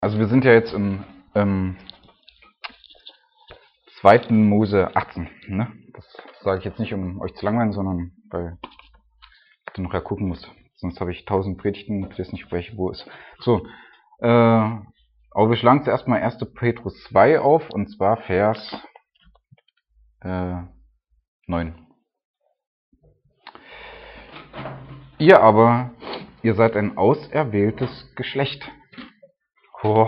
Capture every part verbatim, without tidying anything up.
Also wir sind ja jetzt im ähm, zweiten Mose achtzehn. Ne? Das sage ich jetzt nicht, um euch zu langweilen, sondern weil du noch ja gucken musst. Sonst habe ich tausend Predigten und weiß nicht, welche wo ist. So, äh, aber wir schlagen zuerst mal erster Petrus zwei auf, und zwar Vers äh, neun. Ihr aber, ihr seid ein auserwähltes Geschlecht. Oh.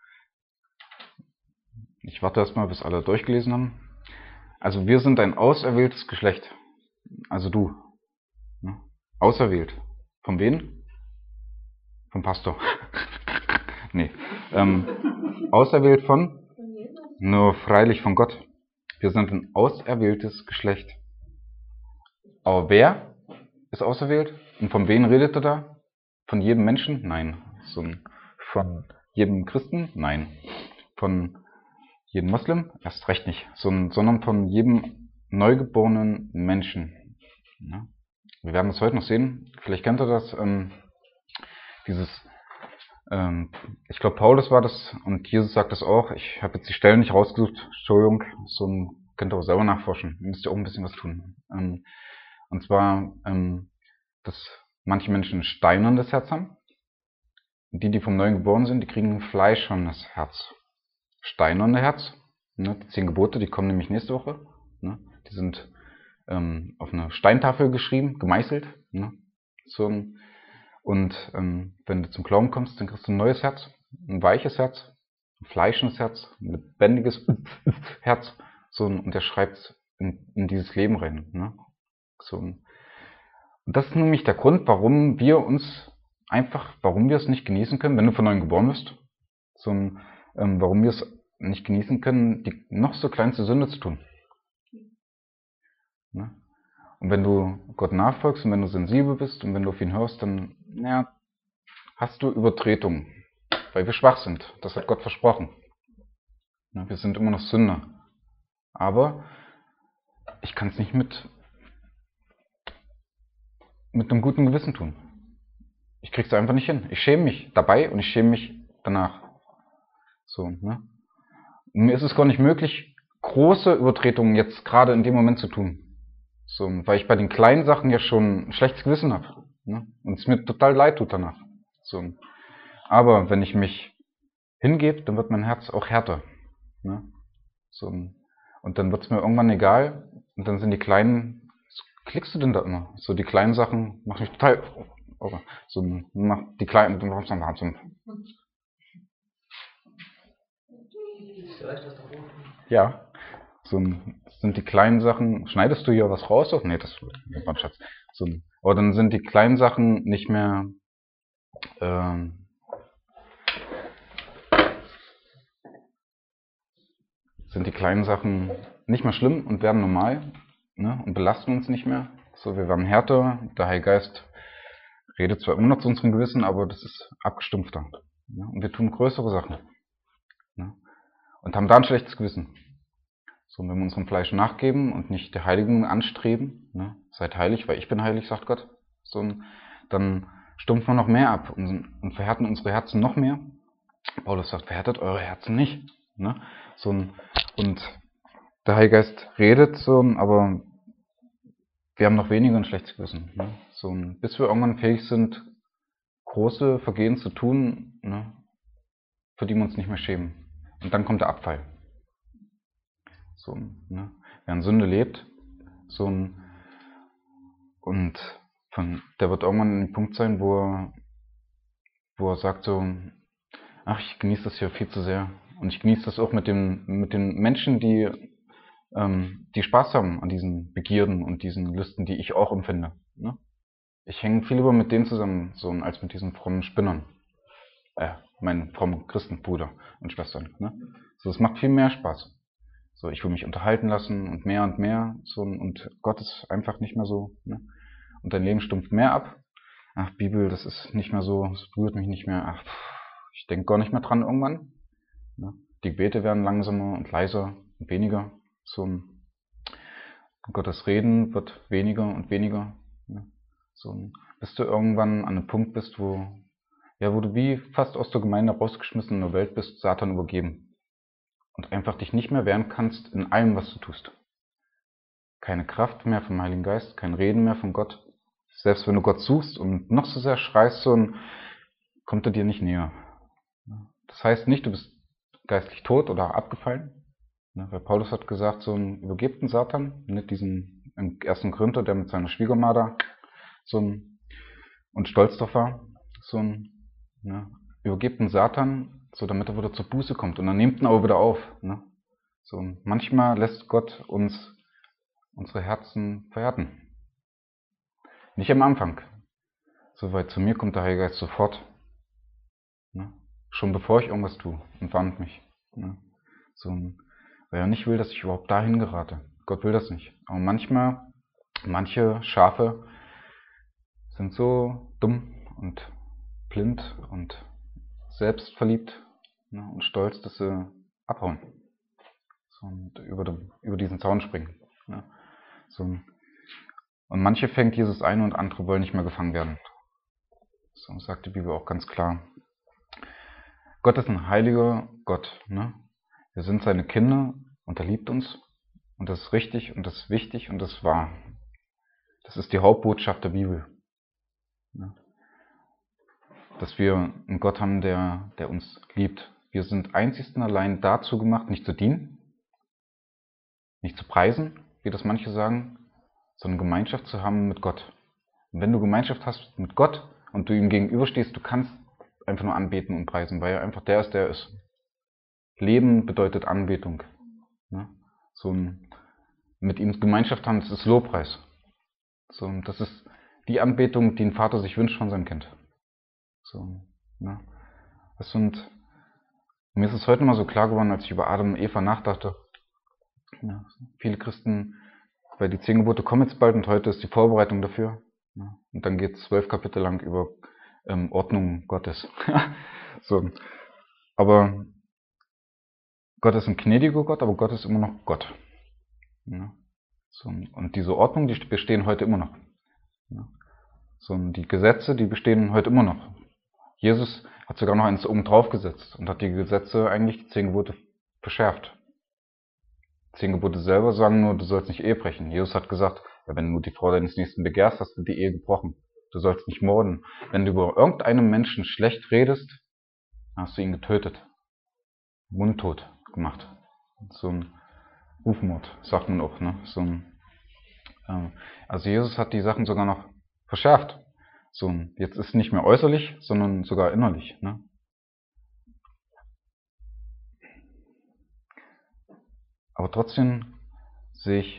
Ich warte erst mal, bis alle durchgelesen haben. Also wir sind ein auserwähltes Geschlecht. Also du. Ne? Auserwählt. Von wem? Vom Pastor. nee. Ähm, auserwählt von? Nur freilich von Gott. Wir sind ein auserwähltes Geschlecht. Aber wer ist auserwählt? Und von wem redet er da? Von jedem Menschen? Nein. So, von jedem Christen? Nein. Von jedem Muslim? Erst recht nicht. So, sondern von jedem neugeborenen Menschen. Ja. Wir werden das heute noch sehen. Vielleicht kennt ihr das. Ähm, dieses, ähm, ich glaube, Paulus war das und Jesus sagt das auch. Ich habe jetzt die Stellen nicht rausgesucht. Entschuldigung. So ein, könnt ihr auch selber nachforschen. Ihr müsst ja auch ein bisschen was tun. Ähm, und zwar, ähm, dass manche Menschen ein steinernes Herz haben. Und die, die vom Neuen geboren sind, die kriegen ein fleischernes Herz. Steinerne Herz. Ne? Die zehn Gebote, die kommen nämlich nächste Woche. Ne? Die sind ähm, auf eine Steintafel geschrieben, gemeißelt. Ne? So ein, und ähm, wenn du zum Glauben kommst, dann kriegst du ein neues Herz, ein weiches Herz, ein fleischendes Herz, ein lebendiges Herz. So ein, und der schreibt in, in dieses Leben rein. Ne? So ein, und das ist nämlich der Grund, warum wir uns einfach, warum wir es nicht genießen können, wenn du von neuem geboren bist. So ein, ähm, warum wir es nicht genießen können, die noch so kleinste Sünde zu tun. Ne? Und wenn du Gott nachfolgst und wenn du sensibel bist und wenn du auf ihn hörst, dann ja, hast du Übertretungen, weil wir schwach sind. Das hat Gott versprochen. Ja, wir sind immer noch Sünder. Aber ich kann es nicht mit, mit einem guten Gewissen tun. Ich krieg's einfach nicht hin. Ich schäme mich dabei und ich schäme mich danach. So, ne? Und mir ist es gar nicht möglich, große Übertretungen jetzt gerade in dem Moment zu tun. So, weil ich bei den kleinen Sachen ja schon ein schlechtes Gewissen habe. Ne? Und es mir total leid tut danach. So. Aber wenn ich mich hingebe, dann wird mein Herz auch härter. Ne? So. Und dann wird es mir irgendwann egal. Und dann sind die kleinen, was klickst du denn da immer? So die kleinen Sachen machen mich total, oh, so, mach die kleinen, so, ja, so sind die kleinen Sachen, schneidest du hier was raus? Oh, nee, das war ein Schatz. So, aber dann sind die kleinen Sachen nicht mehr, ähm, sind die kleinen Sachen nicht mehr schlimm und werden normal, ne, und belasten uns nicht mehr. So, wir werden härter, der Heilige Geist redet zwar immer noch zu unserem Gewissen, aber das ist abgestumpfter. Ne, und wir tun größere Sachen. Ne, und haben da ein schlechtes Gewissen. So, wenn wir unserem Fleisch nachgeben und nicht der Heiligung anstreben, ne, seid heilig, weil ich bin heilig, sagt Gott, so, dann stumpfen wir noch mehr ab und, und verhärten unsere Herzen noch mehr. Paulus sagt, verhärtet eure Herzen nicht. Ne, so, und der Heilige Geist redet so, aber wir haben noch weniger ein schlechtes Gewissen. Ne, so, bis wir irgendwann fähig sind, große Vergehen zu tun, ne, für die wir uns nicht mehr schämen. Und dann kommt der Abfall. So, ne? Wer in Sünde lebt, so ein, und von, der wird irgendwann an dem Punkt sein, wo er, wo er sagt so, ach, ich genieße das hier viel zu sehr. Und ich genieße das auch mit dem, mit den Menschen, die, ähm, die Spaß haben an diesen Begierden und diesen Lüsten, die ich auch empfinde. Ne? Ich hänge viel lieber mit denen zusammen, so, als mit diesen frommen Spinnern. Äh, meinen frommen Christenbruder und Schwestern. Ne? So, es macht viel mehr Spaß. So, ich will mich unterhalten lassen und mehr und mehr. So, und Gott ist einfach nicht mehr so. Ne? Und dein Leben stumpft mehr ab. Ach, Bibel, das ist nicht mehr so, es berührt mich nicht mehr. Ach, ich denke gar nicht mehr dran irgendwann. Ne? Die Gebete werden langsamer und leiser und weniger. So, Gottes Reden wird weniger und weniger. Ne? So, bis du irgendwann an einem Punkt bist, wo, ja, wo du wie fast aus der Gemeinde rausgeschmissen in der Welt bist, Satan übergeben. Und einfach dich nicht mehr wehren kannst in allem, was du tust. Keine Kraft mehr vom Heiligen Geist, kein Reden mehr von Gott. Selbst wenn du Gott suchst und noch so sehr schreist, so kommt er dir nicht näher. Das heißt nicht, du bist geistlich tot oder abgefallen. Weil Paulus hat gesagt, so ein übergebten Satan, nicht diesen im ersten Korinther, der mit seiner Schwiegerma da so ein, und stolz drauf war, so ein ne, übergebten Satan, so damit er wieder zur Buße kommt. Und dann nimmt ihn auch wieder auf. Ne? So, manchmal lässt Gott uns unsere Herzen verhärten. Nicht am Anfang. Soweit zu mir kommt der Heilige Geist sofort. Ne? Schon bevor ich irgendwas tue und warnt mich. Ne? So, weil er nicht will, dass ich überhaupt dahin gerate. Gott will das nicht. Aber manchmal, manche Schafe sind so dumm und blind und selbstverliebt, ne, und stolz, dass sie abhauen. So, und über, den, über diesen Zaun springen. Ne? So. Und manche fängt Jesus ein und andere wollen nicht mehr gefangen werden. So sagt die Bibel auch ganz klar. Gott ist ein heiliger Gott. Ne? Wir sind seine Kinder und er liebt uns. Und das ist richtig und das ist wichtig und das ist wahr. Das ist die Hauptbotschaft der Bibel. Ne? Dass wir einen Gott haben, der, der uns liebt. Wir sind einzig und allein dazu gemacht, nicht zu dienen, nicht zu preisen, wie das manche sagen, sondern Gemeinschaft zu haben mit Gott. Und wenn du Gemeinschaft hast mit Gott und du ihm gegenüberstehst, du kannst einfach nur anbeten und preisen, weil er einfach der ist, der ist. Leben bedeutet Anbetung. Ne? So ein, mit ihm Gemeinschaft haben, das ist Lobpreis. So, das ist die Anbetung, die ein Vater sich wünscht von seinem Kind. So, ne? Das sind, mir ist es heute mal so klar geworden, als ich über Adam und Eva nachdachte. Ja, viele Christen, weil die zehn Gebote kommen jetzt bald und heute ist die Vorbereitung dafür. Ja, und dann geht es zwölf Kapitel lang über ähm, Ordnung Gottes. So, aber Gott ist ein gnädiger Gott, aber Gott ist immer noch Gott. Ja, so, und diese Ordnung, die bestehen heute immer noch. Ja, so, und die Gesetze, die bestehen heute immer noch. Jesus hat sogar noch eins oben drauf gesetzt und hat die Gesetze, eigentlich die zehn Gebote, verschärft. Die zehn Gebote selber sagen nur, du sollst nicht Ehe brechen. Jesus hat gesagt, ja, wenn du die Frau deines Nächsten begehrst, hast du die Ehe gebrochen. Du sollst nicht morden. Wenn du über irgendeinem Menschen schlecht redest, hast du ihn getötet. Mundtot gemacht. So ein Rufmord, sagt man auch. Ne? So ein, äh, also Jesus hat die Sachen sogar noch verschärft. So, jetzt ist es nicht mehr äußerlich, sondern sogar innerlich. Ne? Aber trotzdem sehe ich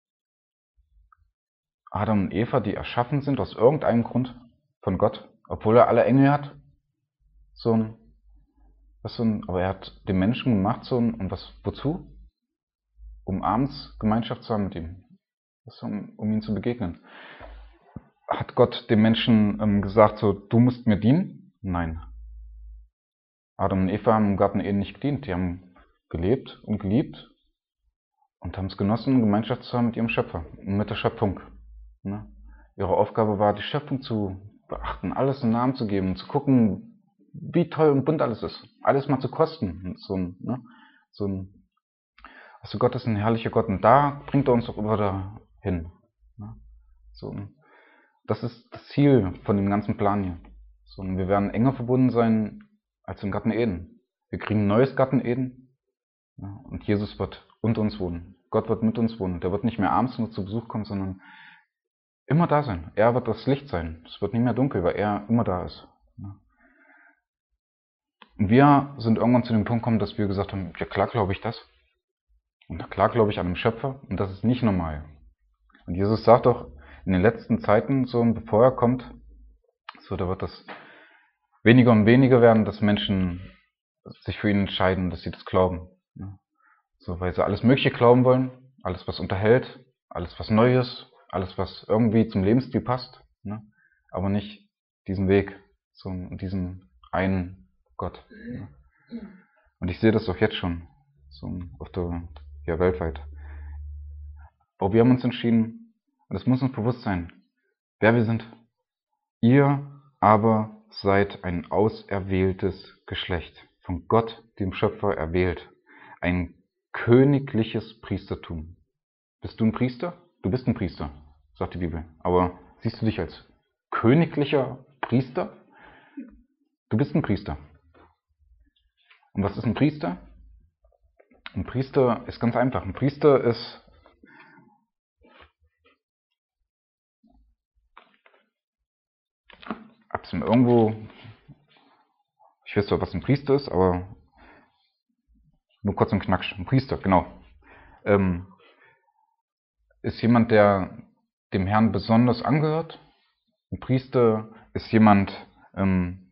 Adam und Eva, die erschaffen sind aus irgendeinem Grund von Gott, obwohl er alle Engel hat. So ein, was so ein, aber er hat den Menschen gemacht, so ein, und was, wozu? Um abends Gemeinschaft zu haben mit ihm. Was, um, um ihm zu begegnen. Hat Gott dem Menschen ähm, gesagt, so, du musst mir dienen? Nein. Adam und Eva haben im Garten Eden nicht gedient. Die haben gelebt und geliebt und haben es genossen, Gemeinschaft zu haben mit ihrem Schöpfer und mit der Schöpfung. Ne? Ihre Aufgabe war, die Schöpfung zu beachten, alles einen Namen zu geben, zu gucken, wie toll und bunt alles ist. Alles mal zu kosten. So ein, ne? so ein, also Gott ist ein herrlicher Gott und da bringt er uns doch immer dahin. Ne? So, das ist das Ziel von dem ganzen Plan hier. So, und wir werden enger verbunden sein als im Garten Eden. Wir kriegen ein neues Garten Eden, ja, und Jesus wird unter uns wohnen. Gott wird mit uns wohnen. Der wird nicht mehr abends nur zu Besuch kommen, sondern immer da sein. Er wird das Licht sein. Es wird nicht mehr dunkel, weil er immer da ist. Ja. Und wir sind irgendwann zu dem Punkt gekommen, dass wir gesagt haben, ja klar glaube ich das. Und klar glaube ich an den Schöpfer. Und das ist nicht normal. Und Jesus sagt doch in den letzten Zeiten, so bevor er kommt, so da wird das weniger und weniger werden, dass Menschen sich für ihn entscheiden, dass sie das glauben. Ja. So, weil sie alles Mögliche glauben wollen, alles was unterhält, alles was Neues, alles was irgendwie zum Lebensstil passt, ne? Aber nicht diesen Weg, so diesen einen Gott. Ne? Und ich sehe das auch jetzt schon, so auf der, ja, weltweit. Aber wir haben uns entschieden, und es muss uns bewusst sein, wer wir sind. Ihr aber seid ein auserwähltes Geschlecht, von Gott, dem Schöpfer, erwählt. Ein königliches Priestertum. Bist du ein Priester? Du bist ein Priester, sagt die Bibel. Aber siehst du dich als königlicher Priester? Du bist ein Priester. Und was ist ein Priester? Ein Priester ist ganz einfach. Ein Priester ist hab's mir irgendwo, ich weiß zwar, was ein Priester ist, aber nur kurz und knacksch. Ein Priester, genau. Ähm, ist jemand, der dem Herrn besonders angehört. Ein Priester ist jemand, ähm,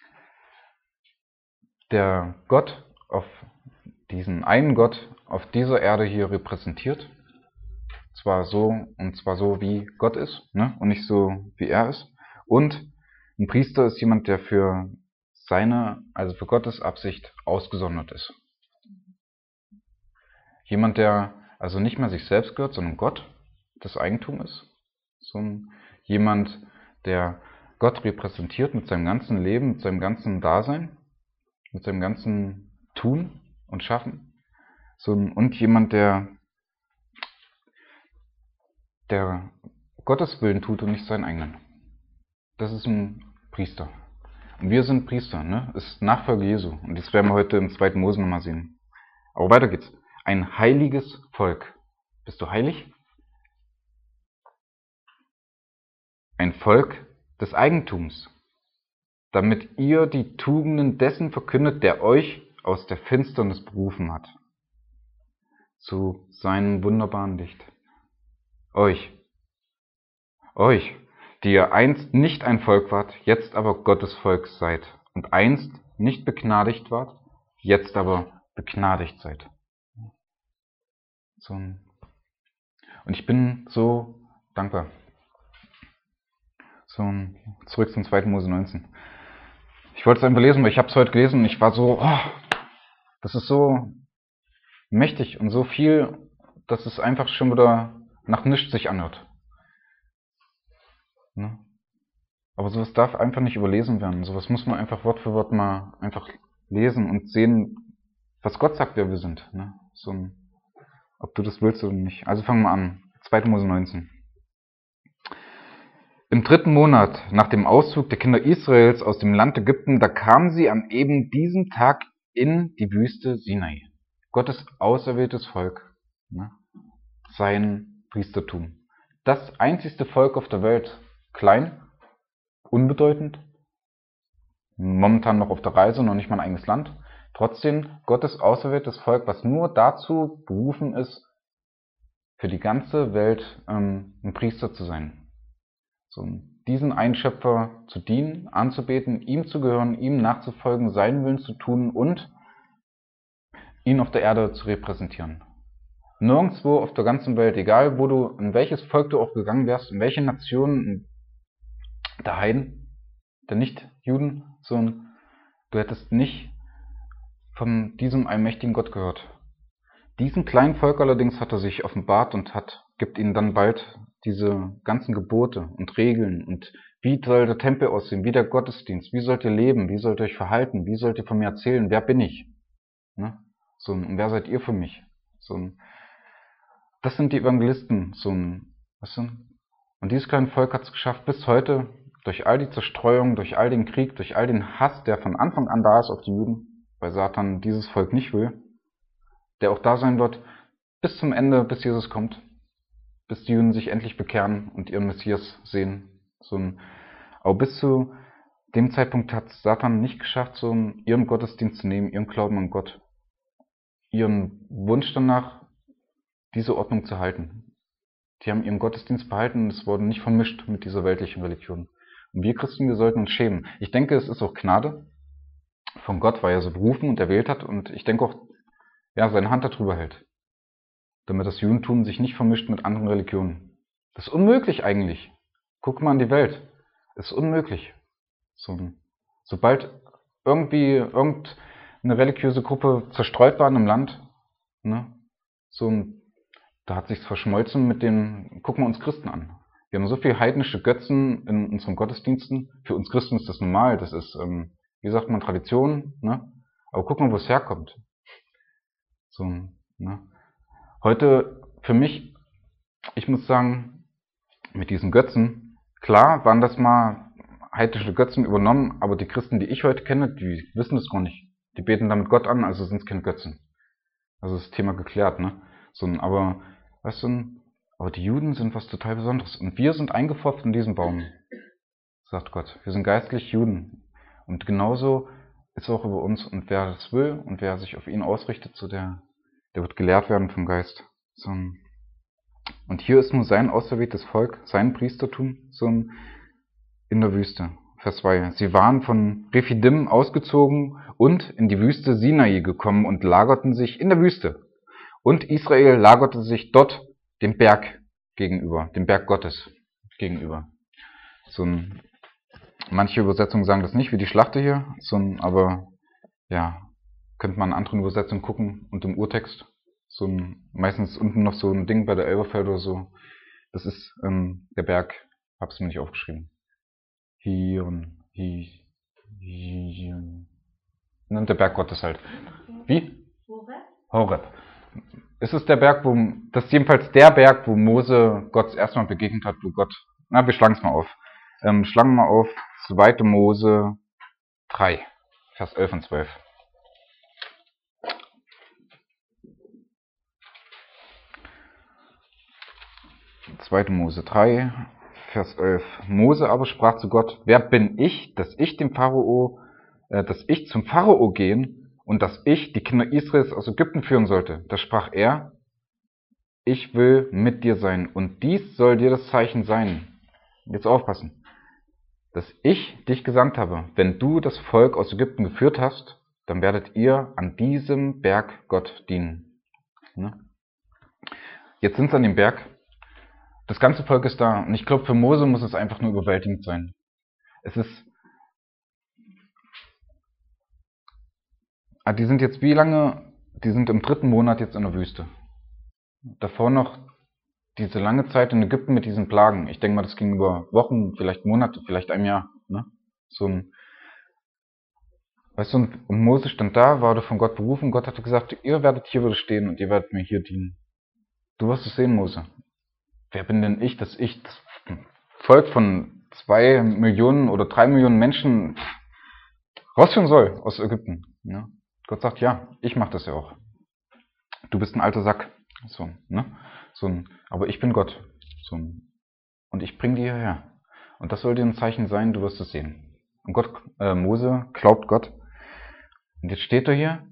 der Gott auf diesen einen Gott auf dieser Erde hier repräsentiert. Zwar so, und zwar so, wie Gott ist, ne? Und nicht so, wie er ist. Und ein Priester ist jemand, der für seine, also für Gottes Absicht ausgesondert ist. Jemand, der also nicht mehr sich selbst gehört, sondern Gott das Eigentum ist. So ein, jemand, der Gott repräsentiert mit seinem ganzen Leben, mit seinem ganzen Dasein, mit seinem ganzen Tun und Schaffen. So ein, und jemand, der, der Gottes Willen tut und nicht seinen eigenen. Das ist ein Priester. Und wir sind Priester, ne? Ist Nachfolge Jesu. Und das werden wir heute im zweiten Mose nochmal sehen. Aber weiter geht's. Ein heiliges Volk. Bist du heilig? Ein Volk des Eigentums, damit ihr die Tugenden dessen verkündet, der euch aus der Finsternis berufen hat, zu seinem wunderbaren Licht. Euch, euch, die ihr einst nicht ein Volk wart, jetzt aber Gottes Volk seid, und einst nicht begnadigt wart, jetzt aber begnadigt seid. So. Und ich bin so dankbar. So, zurück zum zweiten Mose neunzehn. Ich wollte es einfach lesen, weil ich habe es heute gelesen und ich war so, oh, das ist so mächtig und so viel, dass es einfach schon wieder nach nichts sich anhört. Ne? Aber sowas darf einfach nicht überlesen werden. Sowas muss man einfach Wort für Wort mal einfach lesen und sehen, was Gott sagt, wer wir sind. Ne? So ein, ob du das willst oder nicht. Also fangen wir an. zweite Mose neunzehn. Im dritten Monat nach dem Auszug der Kinder Israels aus dem Land Ägypten, da kamen sie an eben diesem Tag in die Wüste Sinai. Gottes auserwähltes Volk, ne? Sein Priestertum. Das einzigste Volk auf der Welt, klein, unbedeutend, momentan noch auf der Reise, noch nicht mal ein eigenes Land. Trotzdem Gottes auserwähltes Volk, was nur dazu berufen ist, für die ganze Welt ähm, ein Priester zu sein. So, diesen Einschöpfer zu dienen, anzubeten, ihm zu gehören, ihm nachzufolgen, seinen Willen zu tun und ihn auf der Erde zu repräsentieren. Nirgendwo auf der ganzen Welt, egal wo du, in welches Volk du auch gegangen wärst, in welche Nation der Heiden, der Nicht-Juden, so, du hättest nicht von diesem allmächtigen Gott gehört. Diesem kleinen Volk allerdings hat er sich offenbart und hat, gibt ihnen dann bald diese ganzen Gebote und Regeln und wie soll der Tempel aussehen, wie der Gottesdienst, wie sollt ihr leben, wie sollt ihr euch verhalten, wie sollt ihr von mir erzählen, wer bin ich? Ne? So, und wer seid ihr für mich? So, das sind die Evangelisten. So, weißt du? Und dieses kleine Volk hat es geschafft, bis heute, durch all die Zerstreuung, durch all den Krieg, durch all den Hass, der von Anfang an da ist auf die Juden, weil Satan dieses Volk nicht will, der auch da sein wird, bis zum Ende, bis Jesus kommt, bis die Juden sich endlich bekehren und ihren Messias sehen. So ein, aber bis zu dem Zeitpunkt hat Satan nicht geschafft, so ihren Gottesdienst zu nehmen, ihren Glauben an Gott, ihren Wunsch danach, diese Ordnung zu halten. Die haben ihren Gottesdienst behalten und es wurde nicht vermischt mit dieser weltlichen Religion. Und wir Christen, wir sollten uns schämen. Ich denke, es ist auch Gnade von Gott, weil er so berufen und erwählt hat, und ich denke auch, ja, seine Hand darüber hält, damit das Judentum sich nicht vermischt mit anderen Religionen. Das ist unmöglich eigentlich. Guck mal an die Welt. Das ist unmöglich. So, sobald irgendwie irgendeine religiöse Gruppe zerstreut war in einem Land, ne, so, da hat sich's verschmolzen mit den, gucken wir uns Christen an. Wir haben so viele heidnische Götzen in unseren Gottesdiensten. Für uns Christen ist das normal. Das ist, ähm, wie sagt man, Tradition. Ne? Aber guck mal, wo es herkommt. So, ne? Heute, für mich, ich muss sagen, mit diesen Götzen, klar waren das mal heidnische Götzen übernommen, aber die Christen, die ich heute kenne, die wissen das gar nicht. Die beten damit Gott an, also sind es keine Götzen. Also ist das Thema geklärt, ne? So, aber, weißt du, aber die Juden sind was total Besonderes. Und wir sind eingepfropft in diesen Baum, sagt Gott. Wir sind geistlich Juden. Und genauso ist auch über uns. Und wer das will und wer sich auf ihn ausrichtet, so der, der wird gelehrt werden vom Geist. So, und hier ist nun sein auserwähltes Volk, sein Priestertum, so in der Wüste. Vers zwei. Sie waren von Rephidim ausgezogen und in die Wüste Sinai gekommen und lagerten sich in der Wüste. Und Israel lagerte sich dort dem Berg gegenüber, dem Berg Gottes gegenüber. So ein, manche Übersetzungen sagen das nicht, wie die Schlachte hier, so ein, aber ja, könnte man in anderen Übersetzungen gucken und im Urtext. So ein, meistens unten noch so ein Ding bei der Elberfeld oder so. Das ist ähm, der Berg, hab's mir nicht aufgeschrieben. Hion, Hi, Hion. Und der Berg Gottes halt. Wie? Horeb. Horeb. Ist es der Berg, wo, das ist jedenfalls der Berg, wo Mose Gott erstmal begegnet hat, wo Gott, na, wir schlagen es mal auf. Ähm, schlagen wir mal auf, zweite Mose drei, Vers elf und zwölf. zweite Mose drei, Vers elf. Mose aber sprach zu Gott, wer bin ich, dass ich dem Pharao, äh, dass ich zum Pharao gehen und dass ich die Kinder Israels aus Ägypten führen sollte? Da sprach er, ich will mit dir sein und dies soll dir das Zeichen sein. Jetzt aufpassen. Dass ich dich gesandt habe. Wenn du das Volk aus Ägypten geführt hast, dann werdet ihr an diesem Berg Gott dienen. Ne? Jetzt sind sie an dem Berg. Das ganze Volk ist da. Und ich glaube, für Mose muss es einfach nur überwältigend sein. Es ist... Ah, die sind jetzt wie lange? Die sind im dritten Monat jetzt in der Wüste. Davor noch diese lange Zeit in Ägypten mit diesen Plagen. Ich denke mal, das ging über Wochen, vielleicht Monate, vielleicht ein Jahr. Ne? So ein... Weißt du, und Mose stand da, wurde von Gott berufen. Gott hatte gesagt, ihr werdet hier wieder stehen und ihr werdet mir hier dienen. Du wirst es sehen, Mose. Wer bin denn ich, dass ich das Volk von zwei Millionen oder drei Millionen Menschen rausführen soll aus Ägypten? Ja. Gott sagt, ja, ich mache das ja auch. Du bist ein alter Sack. So, ne? So ein, aber ich bin Gott. So ein, und ich bringe dir hierher. Und das soll dir ein Zeichen sein, du wirst es sehen. Und Gott, äh, Mose glaubt Gott. Und jetzt steht er hier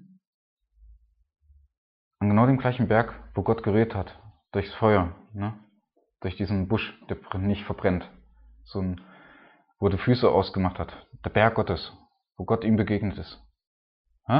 an genau dem gleichen Berg, wo Gott geredet hat. Durchs Feuer, ne? Durch diesen Busch, der nicht verbrennt. So ein, wo die Füße ausgemacht hat. Der Berg Gottes, wo Gott ihm begegnet ist. Hä?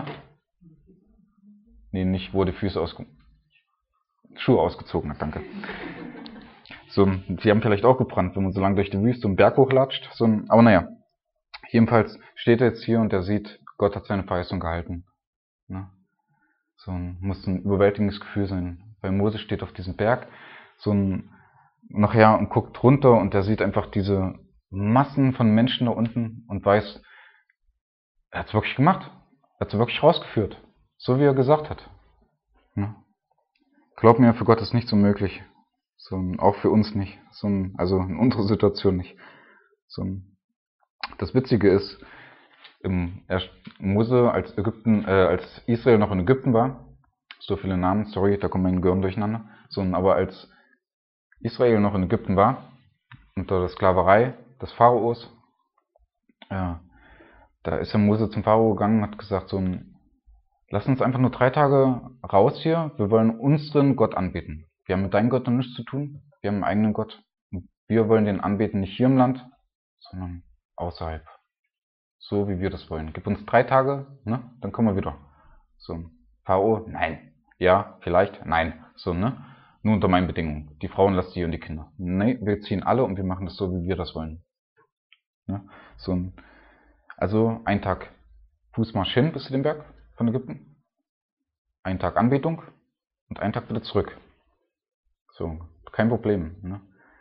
Nee, nicht wo die Füße ausge... Schuhe ausgezogen hat, danke. So, sie haben vielleicht auch gebrannt, wenn man so lange durch die Wüste einen Berg hochlatscht. So ein, aber naja, jedenfalls steht er jetzt hier und er sieht, Gott hat seine Verheißung gehalten. Ne? So ein, muss ein überwältigendes Gefühl sein. Weil Mose steht auf diesem Berg, so ein, nachher und guckt runter und er sieht einfach diese Massen von Menschen da unten und weiß, er hat es wirklich gemacht. Er hat es wirklich rausgeführt. So wie er gesagt hat. Ne? Glaub mir, für Gott ist nichts unmöglich. So, auch für uns nicht. So, also in unserer Situation nicht. So, das Witzige ist, im Mose, als Ägypten, äh, als Israel noch in Ägypten war, so viele Namen, sorry, da kommt mein Gehirn durcheinander, so, aber als Israel noch in Ägypten war, unter der Sklaverei des Pharaos, ja, da ist der Mose zum Pharao gegangen und hat gesagt, so, lass uns einfach nur drei Tage raus hier, wir wollen unseren Gott anbeten. Wir haben mit deinem Gott noch nichts zu tun, wir haben einen eigenen Gott. Und wir wollen den anbeten, nicht hier im Land, sondern außerhalb. So wie wir das wollen. Gib uns drei Tage, ne? Dann kommen wir wieder. So, Pharao, nein. Ja, vielleicht, nein. So, ne? Nur unter meinen Bedingungen. Die Frauen lasst die und die Kinder. Nee, wir ziehen alle und wir machen das so, wie wir das wollen. Ne? So, also ein Tag Fußmarsch hin bis zu dem Berg von Ägypten. Ein Tag Anbetung und ein Tag wieder zurück. So, kein Problem. Ne? So,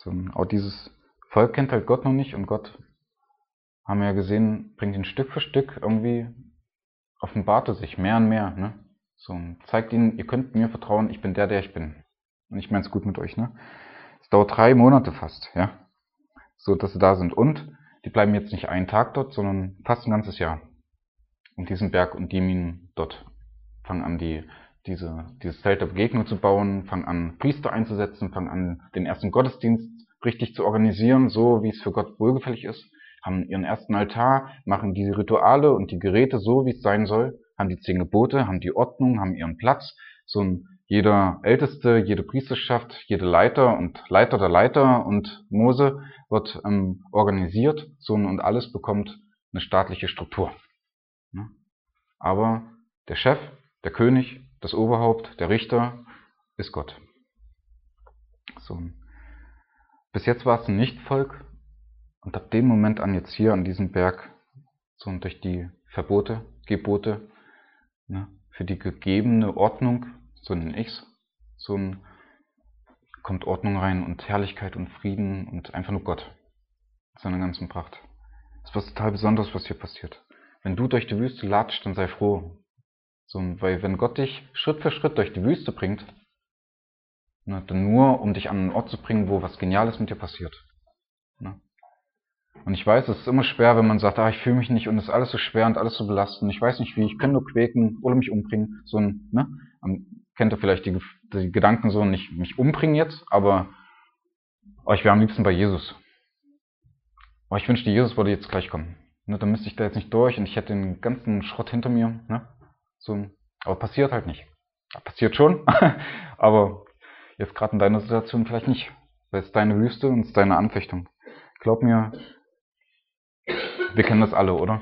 So, auch dieses Volk kennt halt Gott noch nicht und Gott, haben wir ja gesehen, bringt ihn Stück für Stück irgendwie, offenbarte sich mehr und mehr, ne? So, zeigt ihnen, ihr könnt mir vertrauen, ich bin der, der ich bin. Und ich meine es gut mit euch, ne? Es dauert drei Monate fast, ja? So, dass sie da sind. Und die bleiben jetzt nicht einen Tag dort, sondern fast ein ganzes Jahr. Und diesen Berg und die Minen dort. Fangen an, die, diese, dieses Zelt der Begegnung zu bauen, fangen an, Priester einzusetzen, fangen an, den ersten Gottesdienst richtig zu organisieren, so wie es für Gott wohlgefällig ist, haben ihren ersten Altar, machen die Rituale und die Geräte so, wie es sein soll, haben die zehn Gebote, haben die Ordnung, haben ihren Platz. So ein jeder Älteste, jede Priesterschaft, jede Leiter und Leiter der Leiter und Mose wird ähm, organisiert, so und alles bekommt eine staatliche Struktur. Ne? Aber der Chef, der König, das Oberhaupt, der Richter ist Gott. So. Bis jetzt war es ein Nichtvolk und ab dem Moment an jetzt hier an diesem Berg, so und durch die Verbote, Gebote, ne, für die gegebene Ordnung, so nenne ich's, so ein, kommt Ordnung rein und Herrlichkeit und Frieden und einfach nur Gott. Seiner ganzen Pracht. Das ist was total Besonderes, was hier passiert. Wenn du durch die Wüste latscht, dann sei froh. So, weil wenn Gott dich Schritt für Schritt durch die Wüste bringt, ne, dann nur, um dich an einen Ort zu bringen, wo was Geniales mit dir passiert. Ne? Und ich weiß, es ist immer schwer, wenn man sagt, ah, ich fühle mich nicht und es ist alles so schwer und alles so belastend. Ich weiß nicht wie, ich kann nur quäken oder mich umbringen. So ein, ne? Kennt ihr vielleicht die, die Gedanken so, nicht mich umbringen jetzt, aber oh, ich wäre am liebsten bei Jesus. Oh, ich wünschte, Jesus würde jetzt gleich kommen. Ne, dann müsste ich da jetzt nicht durch und ich hätte den ganzen Schrott hinter mir. Ne? So, aber passiert halt nicht. Passiert schon, aber jetzt gerade in deiner Situation vielleicht nicht. Weil es ist deine Wüste und es ist deine Anfechtung. Glaub mir, wir kennen das alle, oder?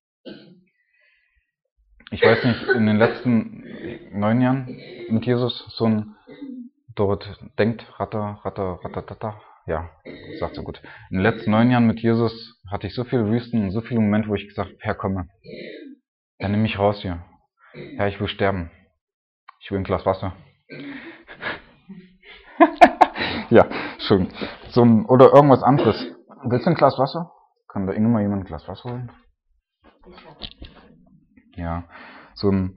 Ich weiß nicht, in den letzten neun Jahren mit Jesus so ein dort denkt, ratter, ratter, ratter, ja, sagt so gut. In den letzten neun Jahren mit Jesus hatte ich so viele Wüsten und so viele Momente, wo ich gesagt habe, Herr, komme, Herr, nimm mich raus hier. Herr, ich will sterben. Ich will ein Glas Wasser. Ja, schön. So ein, oder irgendwas anderes. Willst du ein Glas Wasser? Kann da irgendwann mal jemand ein Glas Wasser holen? Ja, so ein,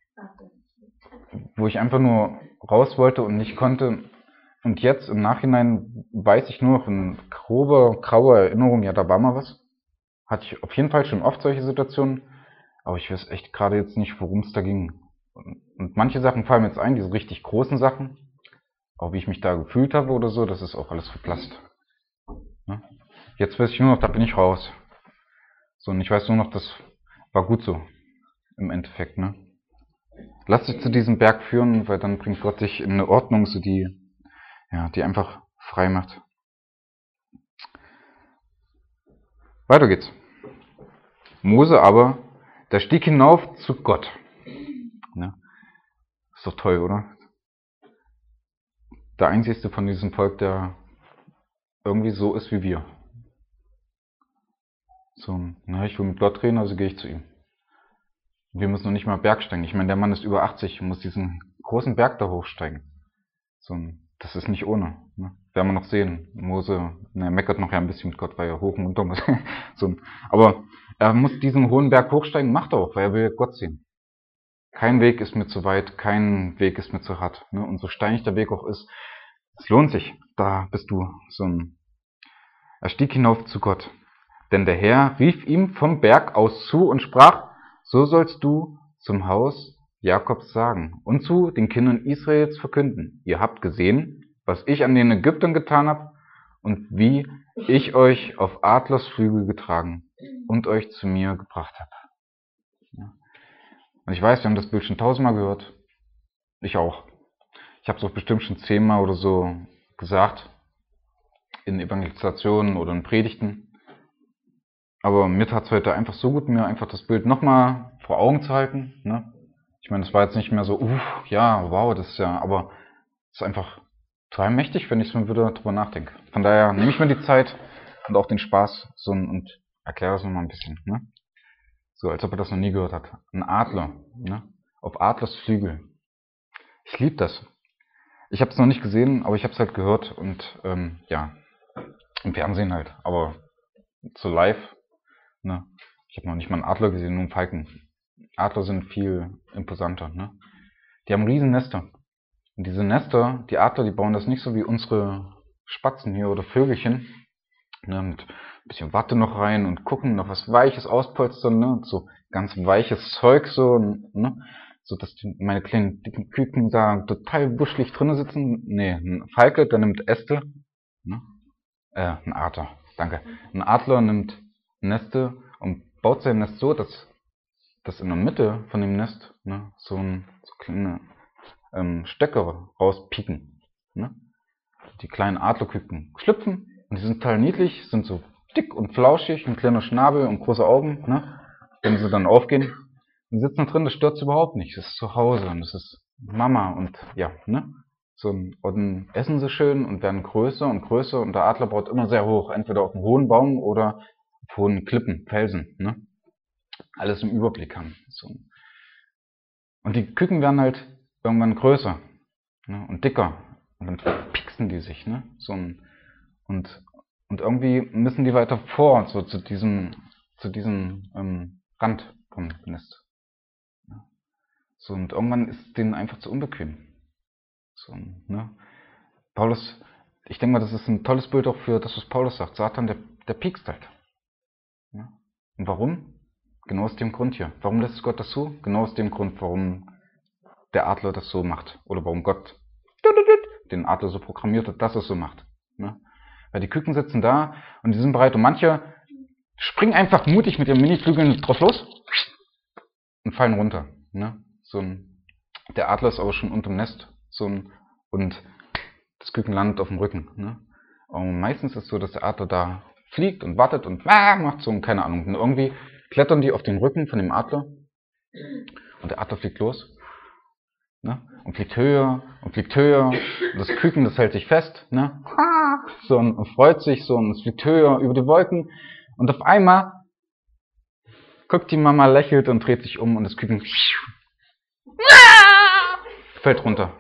wo ich einfach nur raus wollte und nicht konnte. Und jetzt im Nachhinein weiß ich nur noch in grober, grauer Erinnerung, ja, da war mal was. Hatte ich auf jeden Fall schon oft solche Situationen, aber ich weiß echt gerade jetzt nicht, worum es da ging. Und, und manche Sachen fallen mir jetzt ein, diese richtig großen Sachen, auch wie ich mich da gefühlt habe oder so, das ist auch alles verblasst. Ne? Jetzt weiß ich nur noch, da bin ich raus. So, und ich weiß nur noch, das war gut so, im Endeffekt, ne? Lass dich zu diesem Berg führen, weil dann bringt Gott dich in eine Ordnung, so die, ja, die einfach frei macht. Weiter geht's. Mose aber, der stieg hinauf zu Gott. Ne? Ist doch toll, oder? Der einzigste von diesem Volk, der irgendwie so ist wie wir. So, na, ich will mit Gott reden, also gehe ich zu ihm. Wir müssen noch nicht mal Bergsteigen. Ich meine, der Mann ist über achtzig und muss diesen großen Berg da hochsteigen. So, das ist nicht ohne. Ne? Werden wir noch sehen. Mose, ne, meckert noch ja ein bisschen mit Gott, weil er hoch und runter muss. So, aber er muss diesen hohen Berg hochsteigen, macht er auch, weil er will Gott sehen. Kein Weg ist mir zu weit, kein Weg ist mir zu hart. Ne? Und so steinig der Weg auch ist, es lohnt sich. Da bist du so ein. Er stieg hinauf zu Gott. Denn der Herr rief ihm vom Berg aus zu und sprach, so sollst du zum Haus Jakobs sagen und zu den Kindern Israels verkünden. Ihr habt gesehen, was ich an den Ägyptern getan habe und wie ich euch auf Adlersflügel getragen und euch zu mir gebracht habe. Ja. Und ich weiß, wir haben das Bild schon tausendmal gehört. Ich auch. Ich habe es auch bestimmt schon zehnmal oder so gesagt in Evangelisationen oder in Predigten. Aber mir tat es heute einfach so gut, mir einfach das Bild nochmal vor Augen zu halten. Ne? Ich meine, es war jetzt nicht mehr so, uff, ja, wow, das ist ja, aber es ist einfach total mächtig, wenn ich so wieder drüber nachdenke. Von daher nehme ich mir die Zeit und auch den Spaß so und erkläre das nochmal ein bisschen. Ne? So, als ob er das noch nie gehört hat. Ein Adler, ne? Auf Adlers Flügel. Ich liebe das. Ich habe es noch nicht gesehen, aber ich habe es halt gehört und ähm, ja, Im Fernsehen halt, aber so live, ne? Ich habe noch nicht mal einen Adler gesehen, nur einen Falken. Adler sind viel imposanter, ne? Die haben riesen Nester. Und diese Nester, die Adler, die bauen das nicht so wie unsere Spatzen hier oder Vögelchen, ne, mit ein bisschen Watte noch rein und gucken, noch was Weiches auspolstern, ne, so ganz weiches Zeug, so, ne, so dass die, meine kleinen dicken Küken da total wuschelig drinnen sitzen. Nee, ein Falke, der nimmt Äste, ne, äh, ein Adler, danke. Ein Adler nimmt Neste und baut sein Nest so, dass, dass in der Mitte von dem Nest, ne, so ein, so kleine ähm, Stöcke rauspieken, ne. Die kleinen Adlerküken schlüpfen und die sind total niedlich, sind so dick und flauschig, ein kleiner Schnabel und große Augen, ne? Wenn sie dann aufgehen und sitzen drin, das stört sie überhaupt nicht. Das ist zu Hause und das ist Mama und ja, ne? So, und dann essen sie schön und werden größer und größer und der Adler baut immer sehr hoch, entweder auf einem hohen Baum oder auf hohen Klippen, Felsen, ne? Alles im Überblick haben. So. Und die Küken werden halt irgendwann größer, ne? Und dicker. Und dann pixen die sich, ne? So ein, und, und irgendwie müssen die weiter vor, so zu diesem, zu diesem ähm, Rand vom Nest. Ja. So, und irgendwann ist denen einfach zu unbequem. So, ne? Paulus, ich denke mal, das ist ein tolles Bild auch für das, was Paulus sagt. Satan, der, der piekst halt. Ja. Und warum? Genau aus dem Grund hier. Warum lässt Gott das zu? Genau aus dem Grund, warum der Adler das so macht. Oder warum Gott den Adler so programmiert hat, dass es so macht. Ne? Weil die Küken sitzen da und die sind bereit und manche springen einfach mutig mit ihren Miniflügeln drauf los und fallen runter. Ne? So ein, der Adler ist aber schon unterm Nest so ein, und das Küken landet auf dem Rücken. Ne? Und meistens ist es so, dass der Adler da fliegt und wartet und ah, macht so, keine Ahnung. Und irgendwie klettern die auf den Rücken von dem Adler und der Adler fliegt los. Ne? Und fliegt höher und fliegt höher und das Küken, das hält sich fest, ne? So, und freut sich so und es fliegt höher über die Wolken und auf einmal guckt die Mama, lächelt und dreht sich um und das Küken fällt runter.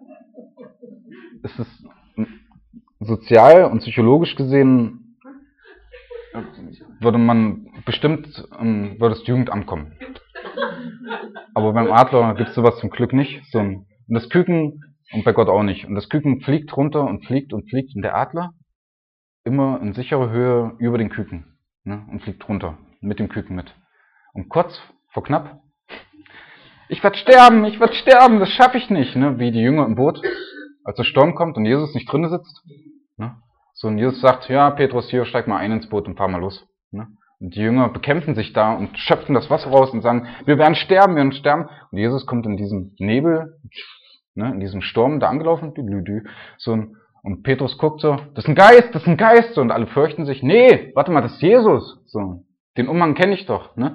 Es ist sozial und psychologisch gesehen, würde man bestimmt, ähm, würde das Jugendamt kommen. Aber beim Adler gibt es sowas zum Glück nicht. So ein, und das Küken, und bei Gott auch nicht. Und das Küken fliegt runter und fliegt und fliegt. Und der Adler immer in sicherer Höhe über den Küken. Ne, und fliegt runter. Mit dem Küken mit. Und kurz vor knapp, ich werde sterben, ich werde sterben, das schaffe ich nicht. Ne, wie die Jünger im Boot, als der Sturm kommt und Jesus nicht drinnen sitzt. Ne, so, und Jesus sagt, ja, Petrus, hier, steig mal ein ins Boot und fahr mal los. Ne. Und die Jünger bekämpfen sich da und schöpfen das Wasser raus und sagen, wir werden sterben, wir werden sterben. Und Jesus kommt in diesem Nebel, ne, in diesem Sturm da angelaufen, so, und Petrus guckt so, das ist ein Geist, das ist ein Geist, und alle fürchten sich, nee, warte mal, das ist Jesus, so, den Umhang kenne ich doch, ne.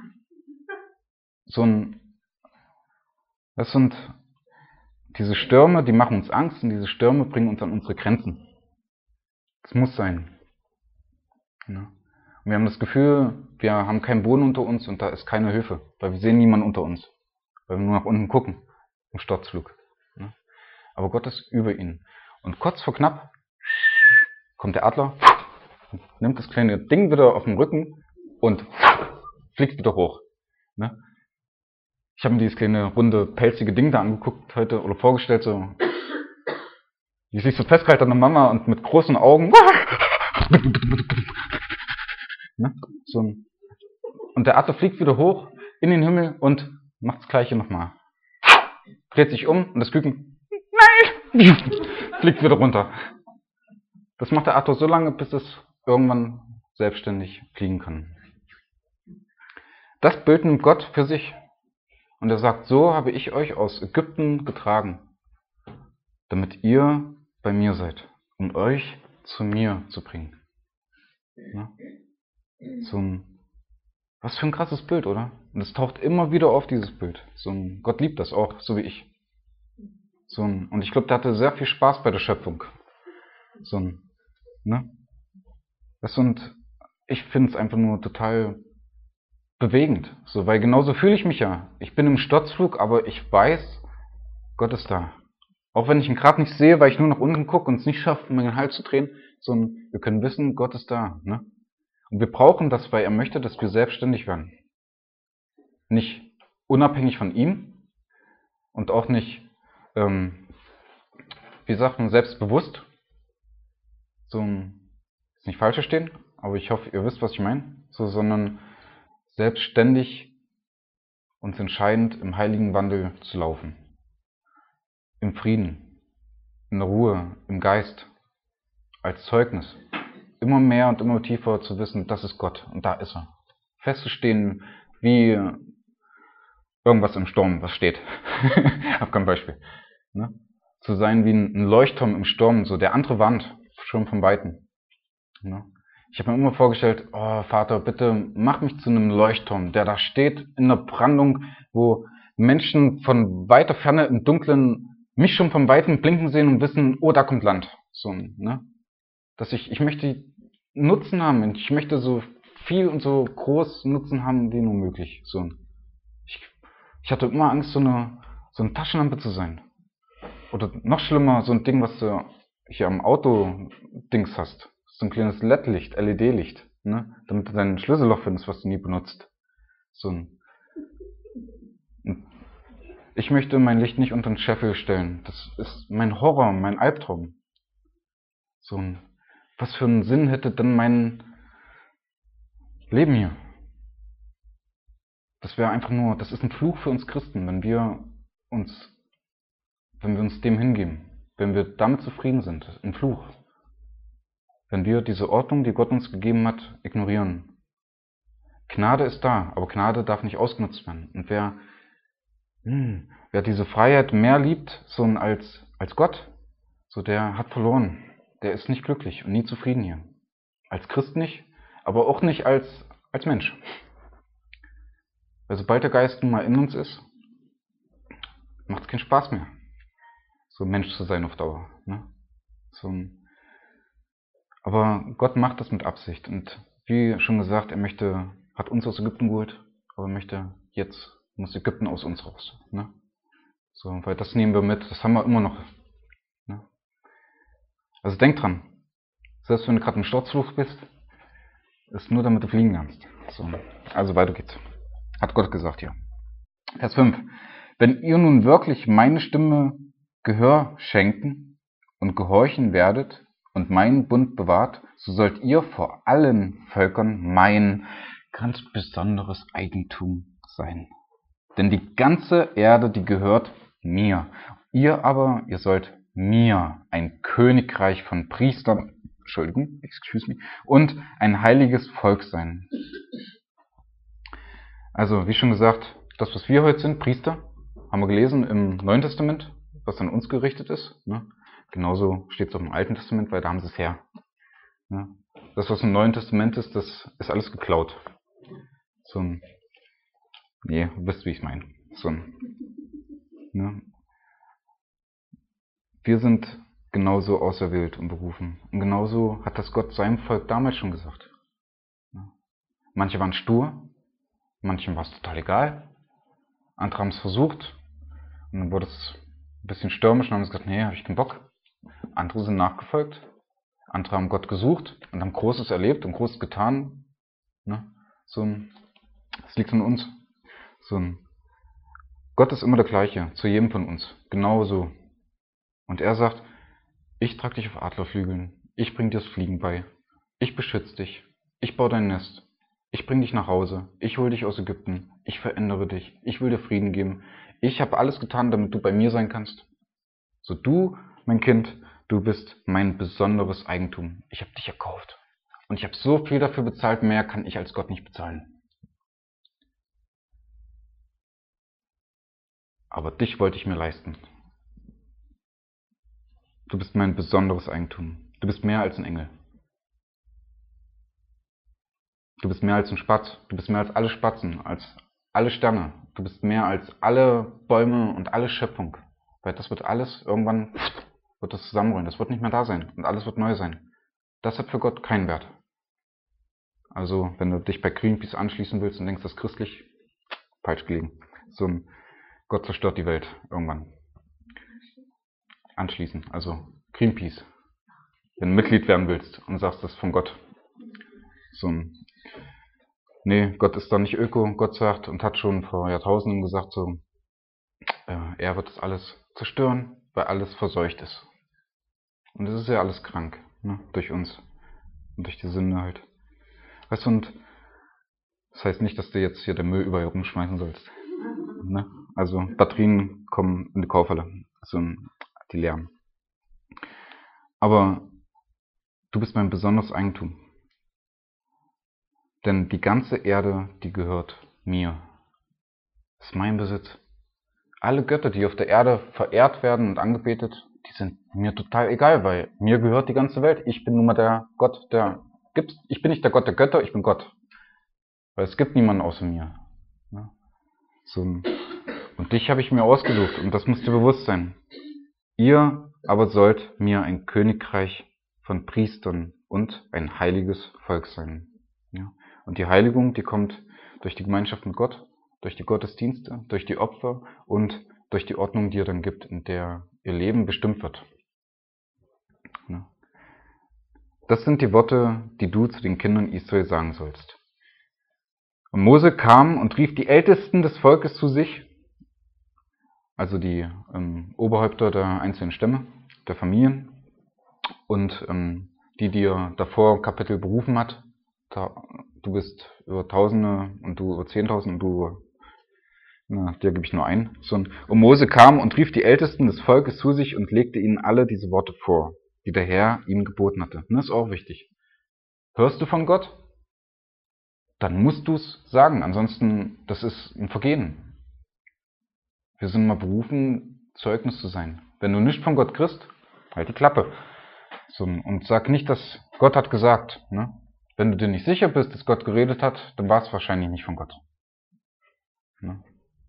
So ein, das sind diese Stürme, die machen uns Angst und diese Stürme bringen uns an unsere Grenzen. Das muss sein. Ne? Wir haben das Gefühl, wir haben keinen Boden unter uns und da ist keine Hilfe, weil wir sehen niemanden unter uns, weil wir nur nach unten gucken, im Sturzflug. Ne? Aber Gott ist über ihnen. Und kurz vor knapp kommt der Adler, nimmt das kleine Ding wieder auf den Rücken und fliegt wieder hoch. Ne? Ich habe mir dieses kleine, runde, pelzige Ding da angeguckt heute oder vorgestellt, so wie sich so festgehalten an der Mama und mit großen Augen. Ne? So ein, und der Adler fliegt wieder hoch in den Himmel und macht das Gleiche nochmal. Dreht sich um und das Küken, nein, fliegt wieder runter. Das macht der Adler so lange, bis es irgendwann selbstständig fliegen kann. Das Bild nimmt Gott für sich und er sagt, so habe ich euch aus Ägypten getragen, damit ihr bei mir seid, um euch zu mir zu bringen. Ja? So ein, was für ein krasses Bild, oder? Und es taucht immer wieder auf, dieses Bild. So ein, Gott liebt das auch, so wie ich. So ein, und ich glaube, der hatte sehr viel Spaß bei der Schöpfung. So ein, ne? Das und ich finde es einfach nur total bewegend. So, weil genauso fühle ich mich ja. Ich bin im Sturzflug, aber ich weiß, Gott ist da. Auch wenn ich ihn gerade nicht sehe, weil ich nur nach unten gucke und es nicht schaffe, meinen Hals zu drehen, sondern wir können wissen, Gott ist da. Ne? Und wir brauchen das, weil er möchte, dass wir selbstständig werden. Nicht unabhängig von ihm und auch nicht, ähm, wie sagt man, selbstbewusst. So ein, ist nicht falsch verstehen, aber ich hoffe, ihr wisst, was ich meine. So, sondern selbstständig uns entscheidend im heiligen Wandel zu laufen. Im Frieden, in der Ruhe, im Geist, als Zeugnis. Immer mehr und immer tiefer zu wissen, das ist Gott und da ist er. Festzustehen wie irgendwas im Sturm, was steht. Hab kein Beispiel. Ne? Zu sein wie ein Leuchtturm im Sturm, so der andere Wand, schon von Weitem. Ne? Ich habe mir immer vorgestellt, oh Vater, bitte mach mich zu einem Leuchtturm, der da steht in der Brandung, wo Menschen von weiter Ferne im Dunklen mich schon von Weitem blinken sehen und wissen, oh, da kommt Land. So, ne? Dass ich, ich möchte Nutzen haben, ich möchte so viel und so groß Nutzen haben wie nur möglich. So. Ich, ich hatte immer Angst, so eine, so eine Taschenlampe zu sein. Oder noch schlimmer, so ein Ding, was du hier am Auto-Dings hast. So ein kleines L E D-Licht, L E D-Licht, ne? Damit du dein Schlüsselloch findest, was du nie benutzt. So ein ich möchte mein Licht nicht unter den Scheffel stellen. Das ist mein Horror, mein Albtraum. So ein, was für einen Sinn hätte denn mein Leben hier? Das wäre einfach nur, das ist ein Fluch für uns Christen, wenn wir uns, wenn wir uns dem hingeben, wenn wir damit zufrieden sind. Ein Fluch. Wenn wir diese Ordnung, die Gott uns gegeben hat, ignorieren. Gnade ist da, aber Gnade darf nicht ausgenutzt werden. Und wer, hm, wer diese Freiheit mehr liebt, so als, als Gott, so der hat verloren. Der ist nicht glücklich und nie zufrieden hier. Als Christ nicht, aber auch nicht als, als Mensch. Weil sobald der Geist nun mal in uns ist, macht es keinen Spaß mehr, so ein Mensch zu sein auf Dauer. Ne? So ein, aber Gott macht das mit Absicht. Und wie schon gesagt, er möchte, hat uns aus Ägypten geholt, aber er möchte, jetzt muss Ägypten aus uns raus. Ne? So, weil das nehmen wir mit, das haben wir immer noch. Ne? Also denk dran, selbst wenn du gerade im Sturzfluch bist, ist nur damit du fliegen kannst. So, also weiter geht's. Hat Gott gesagt hier. Vers fünf. Wenn ihr nun wirklich meine Stimme Gehör schenken und gehorchen werdet und meinen Bund bewahrt, so sollt ihr vor allen Völkern mein ganz besonderes Eigentum sein. Denn die ganze Erde, die gehört mir. Ihr aber, ihr sollt mir ein Königreich von Priestern, Entschuldigung, excuse me, und ein heiliges Volk sein. Also, wie schon gesagt, das, was wir heute sind, Priester, haben wir gelesen im Neuen Testament, was an uns gerichtet ist. Ne? Genauso steht es auch im Alten Testament, weil da haben sie es her. Ne? Das, was im Neuen Testament ist, das ist alles geklaut. So ein, nee, ihr wisst, wie ich es meine. So ein, ne? Wir sind genauso auserwählt und berufen. Und genauso hat das Gott seinem Volk damals schon gesagt. Ne? Manche waren stur, manchen war es total egal. Andere haben es versucht. Und dann wurde es ein bisschen stürmisch und haben gesagt, nee, habe ich keinen Bock. Andere sind nachgefolgt. Andere haben Gott gesucht und haben Großes erlebt und Großes getan. Ne? So ein, das liegt an uns. So ein, Gott ist immer der gleiche, zu jedem von uns. Genauso. Und er sagt, ich trage dich auf Adlerflügeln. Ich bring dir das Fliegen bei. Ich beschütze dich. Ich baue dein Nest. Ich bring dich nach Hause. Ich hole dich aus Ägypten. Ich verändere dich. Ich will dir Frieden geben. Ich habe alles getan, damit du bei mir sein kannst. So du, mein Kind, du bist mein besonderes Eigentum. Ich habe dich erkauft. Und ich habe so viel dafür bezahlt, mehr kann ich als Gott nicht bezahlen. Aber dich wollte ich mir leisten. Du bist mein besonderes Eigentum. Du bist mehr als ein Engel. Du bist mehr als ein Spatz. Du bist mehr als alle Spatzen, als alle Sterne. Du bist mehr als alle Bäume und alle Schöpfung. Weil das wird alles irgendwann, wird das zusammenrollen. Das wird nicht mehr da sein. Und alles wird neu sein. Das hat für Gott keinen Wert. Also, wenn du dich bei Greenpeace anschließen willst und denkst, das ist christlich, falsch gelegen. So ein Gott zerstört die Welt irgendwann. Anschließen, also Greenpeace. wenn du Mitglied werden willst und sagst, das ist von Gott. So ein, nee, Gott ist da nicht Öko. Gott sagt und hat schon vor Jahrtausenden gesagt, so, äh, er wird das alles zerstören, weil alles verseucht ist. Und es ist ja alles krank, ne, durch uns und durch die Sünde halt. Weißt du, und das heißt nicht, dass du jetzt hier den Müll überall rumschmeißen sollst. Ne? Also Batterien kommen in die Kaufhalle, also die leeren. Aber du bist mein besonderes Eigentum. Denn die ganze Erde, die gehört mir. Das ist mein Besitz. Alle Götter, die auf der Erde verehrt werden und angebetet, die sind mir total egal, weil mir gehört die ganze Welt. Ich bin nun mal der Gott, der gibt. Ich bin nicht der Gott der Götter, ich bin Gott. Weil es gibt niemanden außer mir. Ja? So, und dich habe ich mir ausgesucht und das muss dir bewusst sein. Ihr aber sollt mir ein Königreich von Priestern und ein heiliges Volk sein. Ja? Und die Heiligung, die kommt durch die Gemeinschaft mit Gott, durch die Gottesdienste, durch die Opfer und durch die Ordnung, die er dann gibt, in der ihr Leben bestimmt wird. Ja? Das sind die Worte, die du zu den Kindern Israel sagen sollst. Und Mose kam und rief die Ältesten des Volkes zu sich, also die ähm, Oberhäupter der einzelnen Stämme, der Familien, und ähm, die, die er davor Kapitel berufen hat. Da, du bist über Tausende und du über Zehntausend und du, na, dir gebe ich nur ein. So, und Mose kam und rief die Ältesten des Volkes zu sich und legte ihnen alle diese Worte vor, die der Herr ihm geboten hatte. Und das ist auch wichtig. Hörst du von Gott? Dann musst du es sagen, ansonsten, das ist ein Vergehen. Wir sind mal berufen, Zeugnis zu sein. Wenn du nicht von Gott kriegst, halt die Klappe. So, und sag nicht, dass Gott hat gesagt. Ne? Wenn du dir nicht sicher bist, dass Gott geredet hat, dann war es wahrscheinlich nicht von Gott. Ne?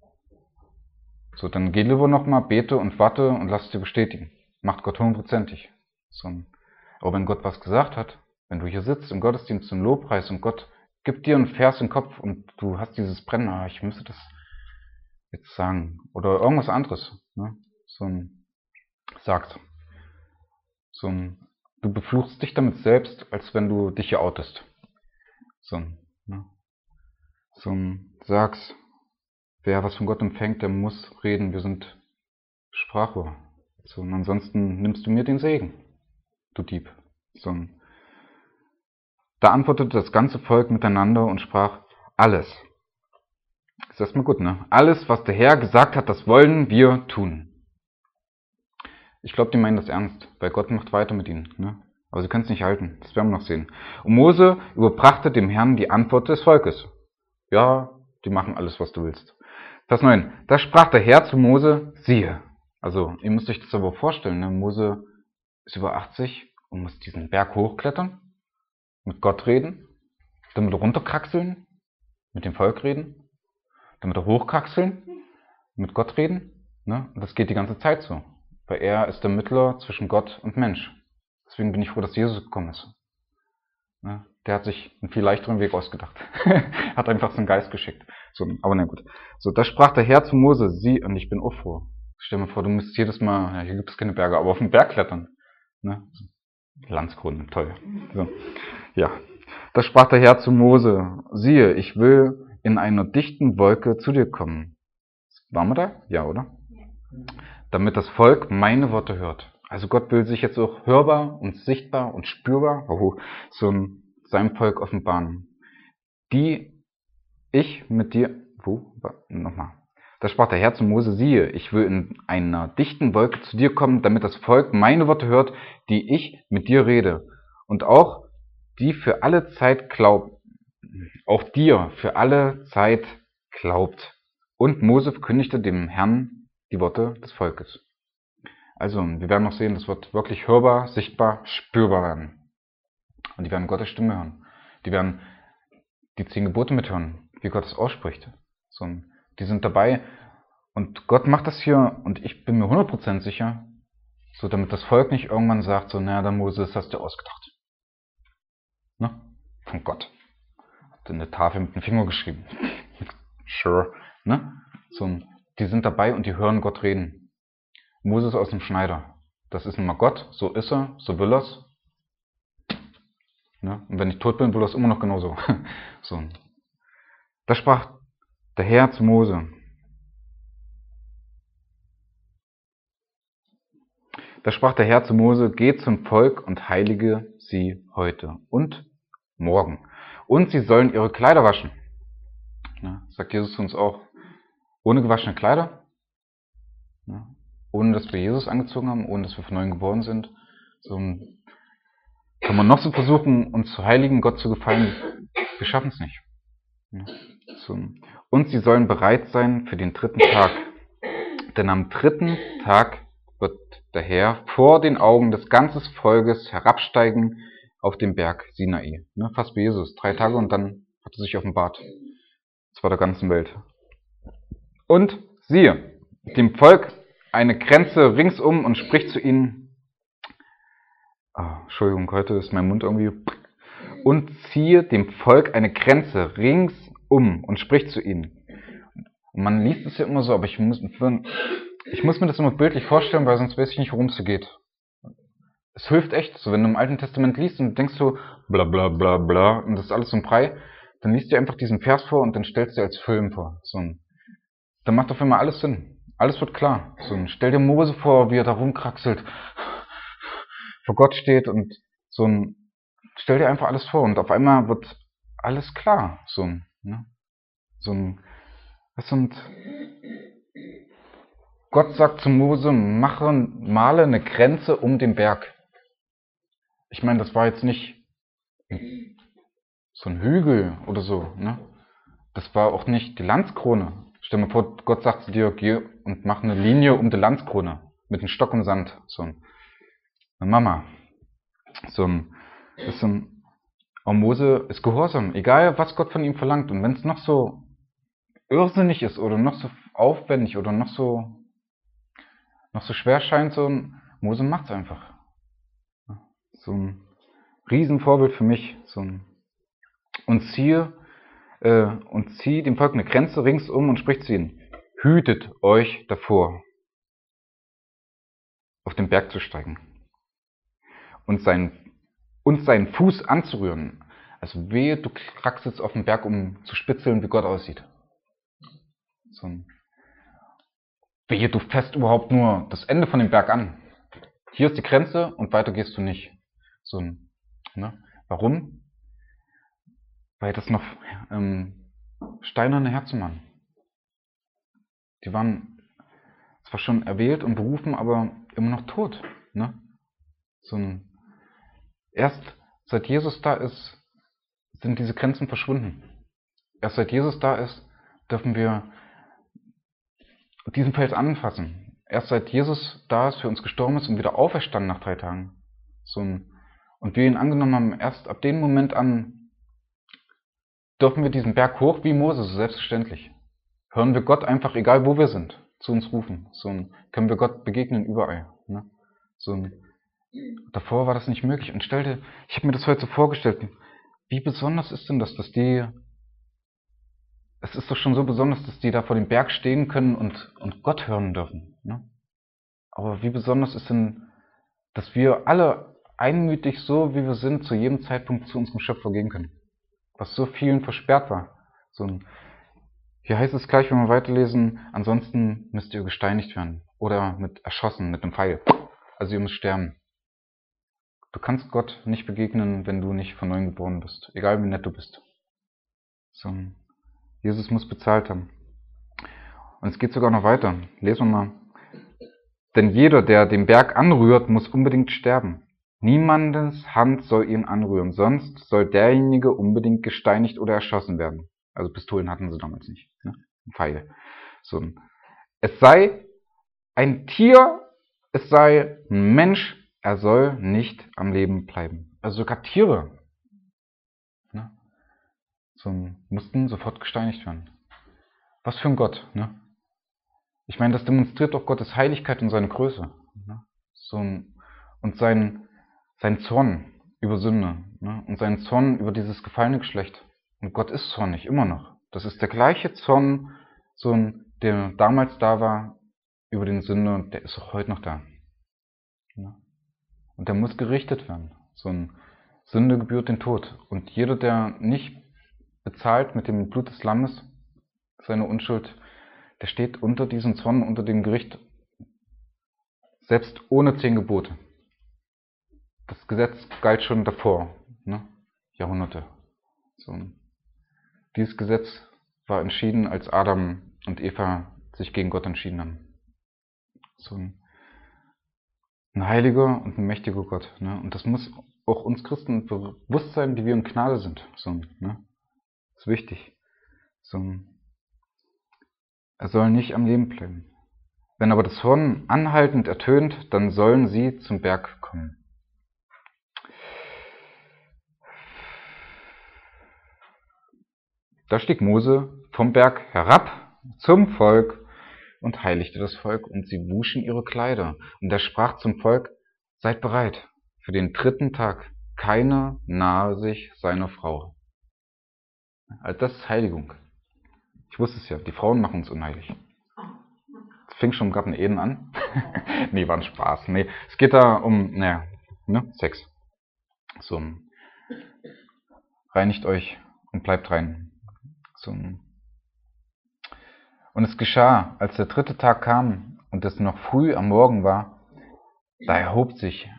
So, dann geh lieber nochmal, bete und warte und lass es dir bestätigen. Macht Gott hundertprozentig. So, aber wenn Gott was gesagt hat, wenn du hier sitzt im Gottesdienst im Lobpreis und Gott gibt dir einen Vers in den Kopf und du hast dieses Brennen, ah, ich müsste das jetzt sagen. Oder irgendwas anderes. Ne? So ein, sagt. So ein, du befluchst dich damit selbst, als wenn du dich hier outest. So, ne? So ein, sagst, wer was von Gott empfängt, der muss reden. Wir sind Sprachrohr. So, und ansonsten nimmst du mir den Segen, du Dieb. So ein, da antwortete das ganze Volk miteinander und sprach, alles. Ist erstmal gut, ne? Alles, was der Herr gesagt hat, das wollen wir tun. Ich glaube, die meinen das ernst, weil Gott macht weiter mit ihnen, ne? Aber sie können es nicht halten, das werden wir noch sehen. Und Mose überbrachte dem Herrn die Antwort des Volkes. Ja, die machen alles, was du willst. Vers neun. Da sprach der Herr zu Mose, siehe. Also, ihr müsst euch das aber vorstellen, ne? Mose ist über achtzig und muss diesen Berg hochklettern, mit Gott reden, damit runterkraxeln, mit dem Volk reden, damit er hochkraxeln, mit Gott reden. Ne? Und das geht die ganze Zeit so. Weil er ist der Mittler zwischen Gott und Mensch. Deswegen bin ich froh, dass Jesus gekommen ist. Ne? Der hat sich einen viel leichteren Weg ausgedacht. Hat einfach seinen Geist geschickt. So, aber na gut. So, da sprach der Herr zu Mose, sieh, und ich bin auch froh. Stell dir mal vor, du müsstest jedes Mal, ja, hier gibt es keine Berge, aber auf den Berg klettern. Ne? Landskrone, toll. So, ja. Da sprach der Herr zu Mose, siehe, ich will in einer dichten Wolke zu dir kommen. Waren wir da? Ja, oder? Damit das Volk meine Worte hört. Also Gott will sich jetzt auch hörbar und sichtbar und spürbar oh, so seinem Volk offenbaren. Die ich mit dir, wo? Nochmal. Da sprach der Herr zu Mose, siehe, ich will in einer dichten Wolke zu dir kommen, damit das Volk meine Worte hört, die ich mit dir rede. Und auch die für alle Zeit glaubt, auch dir für alle Zeit glaubt. Und Mose verkündigte dem Herrn die Worte des Volkes. Also, wir werden noch sehen, das wird wirklich hörbar, sichtbar, spürbar werden. Und die werden Gottes Stimme hören. Die werden die zehn Gebote mithören, wie Gott es ausspricht. So, die sind dabei. Und Gott macht das hier, und ich bin mir hundert Prozent sicher, so damit das Volk nicht irgendwann sagt, so, naja, der Mose, das hast du ausgedacht. Ne? Von Gott. Hat in der Tafel mit dem Finger geschrieben. Sure. Ne? So, die sind dabei und die hören Gott reden. Moses aus dem Schneider. Das ist nun mal Gott, so ist er, so will er's. Ne? Und wenn ich tot bin, will das immer noch genauso. So. Da sprach der Herr zu Mose. Da sprach der Herr zu Mose, geh zum Volk und heilige sie heute und morgen. Und sie sollen ihre Kleider waschen. Ja, sagt Jesus uns auch, ohne gewaschene Kleider, ja, ohne dass wir Jesus angezogen haben, ohne dass wir von neuem geboren sind, so kann man noch so versuchen, uns zu heiligen, Gott zu gefallen, wir schaffen es nicht. Ja, so. Und sie sollen bereit sein für den dritten Tag, denn am dritten Tag wird der Herr vor den Augen des ganzen Volkes herabsteigen auf den Berg Sinai. Ne, fast wie Jesus, drei Tage und dann hat er sich offenbart. Zwar der ganzen Welt. Und siehe, dem Volk eine Grenze ringsum und spricht zu ihnen, oh, Entschuldigung, heute ist mein Mund irgendwie, und ziehe dem Volk eine Grenze ringsum und spricht zu ihnen. Und man liest es ja immer so, aber ich muss, ich muss mir das immer bildlich vorstellen, weil sonst weiß ich nicht, worum es hier geht. Es hilft echt, so wenn du im Alten Testament liest und denkst so, bla bla bla bla, und das ist alles so ein Brei, dann liest du einfach diesen Vers vor und dann stellst du dir als Film vor. So ein, dann macht auf einmal alles Sinn. Alles wird klar. So ein, stell dir Mose vor, wie er da rumkraxelt, vor Gott steht und so ein, stell dir einfach alles vor und auf einmal wird alles klar. So ein, ne? So ein, das sind, Gott sagt zu Mose, mache, male eine Grenze um den Berg. Ich meine, das war jetzt nicht so ein Hügel oder so, ne? Das war auch nicht die Landskrone. Stell dir vor, Gott sagt zu dir, geh und mach eine Linie um die Landskrone mit einem Stock und Sand. So ein, eine Mama. So ein, das ist ein, auch Mose ist gehorsam, egal was Gott von ihm verlangt. Und wenn es noch so irrsinnig ist oder noch so aufwendig oder noch so noch so schwer scheint, so ein Mose macht's einfach. So ein Riesenvorbild für mich. So ein, und ziehe äh, und zieh dem Volk eine Grenze ringsum und spricht zu ihnen: Hütet euch davor, auf den Berg zu steigen und seinen, und seinen Fuß anzurühren. Also wehe, du kraxelst auf den Berg, um zu spitzeln, wie Gott aussieht. So ein, wehe, du fährst überhaupt nur das Ende von dem Berg an. Hier ist die Grenze und weiter gehst du nicht. So ein, ne? Warum? Weil das noch ähm, steinerne Herzen waren. Die waren zwar schon erwählt und berufen, aber immer noch tot. Ne? So ein, erst seit Jesus da ist, sind diese Grenzen verschwunden. Erst seit Jesus da ist, dürfen wir diesen Fels anfassen. Erst seit Jesus da ist, für uns gestorben ist und wieder auferstanden nach drei Tagen. So ein, und wir ihn angenommen haben, erst ab dem Moment an dürfen wir diesen Berg hoch wie Mose, so selbstverständlich. Hören wir Gott einfach, egal wo wir sind, zu uns rufen. So ein, können wir Gott begegnen überall. Ne? So ein, davor war das nicht möglich. Und stell dir, ich habe mir das heute so vorgestellt, wie besonders ist denn das, dass die, es ist doch schon so besonders, dass die da vor dem Berg stehen können und, und Gott hören dürfen. Ne? Aber wie besonders ist denn, dass wir alle einmütig, so wie wir sind, zu jedem Zeitpunkt zu unserem Schöpfer gehen können. Was so vielen versperrt war. So ein, hier heißt es gleich, wenn wir weiterlesen, ansonsten müsst ihr gesteinigt werden. Oder mit erschossen, mit einem Pfeil. Also ihr müsst sterben. Du kannst Gott nicht begegnen, wenn du nicht von neuem geboren bist. Egal wie nett du bist. So, Jesus muss bezahlt haben. Und es geht sogar noch weiter. Lesen wir mal. Denn jeder, der den Berg anrührt, muss unbedingt sterben. Niemandes Hand soll ihn anrühren, sonst soll derjenige unbedingt gesteinigt oder erschossen werden. Also Pistolen hatten sie damals nicht. Ne? Pfeile. So. Es sei ein Tier, es sei ein Mensch, er soll nicht am Leben bleiben. Also sogar Tiere, ne? So, mussten sofort gesteinigt werden. Was für ein Gott, ne? Ich meine, das demonstriert doch Gottes Heiligkeit und seine Größe. Ne? So, und sein, sein Zorn über Sünde, ne? Und seinen Zorn über dieses gefallene Geschlecht. Und Gott ist zornig, immer noch. Das ist der gleiche Zorn, so ein, der damals da war, über den Sünder, und der ist auch heute noch da. Ne? Und der muss gerichtet werden. So ein, Sünde gebührt den Tod. Und jeder, der nicht bezahlt mit dem Blut des Lammes seine Unschuld, der steht unter diesem Zorn, unter dem Gericht, selbst ohne zehn Gebote. Das Gesetz galt schon davor, ne? Jahrhunderte. So. Dieses Gesetz war entschieden, als Adam und Eva sich gegen Gott entschieden haben. So ein, ein heiliger und ein mächtiger Gott. Ne? Und das muss auch uns Christen bewusst sein, die wir in Gnade sind. So, ne? Das ist wichtig. So, er soll nicht am Leben bleiben. Wenn aber das Horn anhaltend ertönt, dann sollen sie zum Berg kommen. Da stieg Mose vom Berg herab zum Volk und heiligte das Volk, und sie wuschen ihre Kleider. Und er sprach zum Volk: Seid bereit für den dritten Tag. Keiner nahe sich seiner Frau. Also das ist Heiligung. Ich wusste es ja, die Frauen machen uns unheilig. Das fing schon im Garten Eden an. Nee, war ein Spaß. Nee, es geht da um, naja, ne, Sex. So, reinigt euch und bleibt rein. So. Und es geschah, als der dritte Tag kam und es noch früh am Morgen war, da erhob sich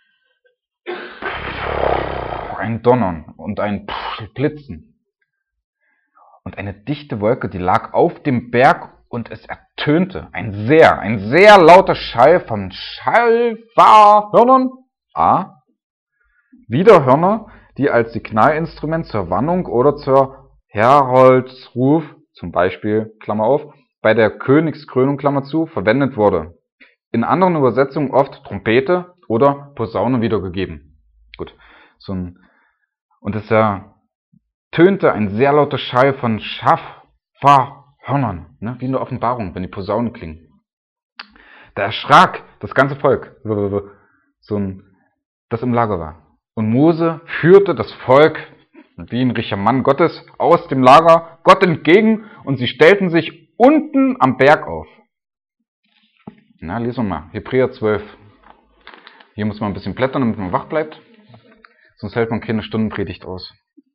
ein Donnern und ein Blitzen und eine dichte Wolke, die lag auf dem Berg, und es ertönte ein sehr, ein sehr lauter Schall von Schallfahrhörnern, a, Widerhörner, die als Signalinstrument zur Warnung oder zur Heroldsruf, zum Beispiel, Klammer auf, bei der Königskrönung, Klammer zu, verwendet wurde. In anderen Übersetzungen oft Trompete oder Posaune wiedergegeben. Gut, so ein, und es ertönte ein sehr lauter Schall von Schaffahrhörnern, ne, wie in der Offenbarung, wenn die Posaunen klingen. Da erschrak das ganze Volk, so ein, das im Lager war. Und Mose führte das Volk, wie ein richtiger Mann Gottes, aus dem Lager Gott entgegen, und sie stellten sich unten am Berg auf. Na, lesen wir mal. Hebräer zwölf. Hier muss man ein bisschen blättern, damit man wach bleibt. Sonst hält man keine Stundenpredigt aus.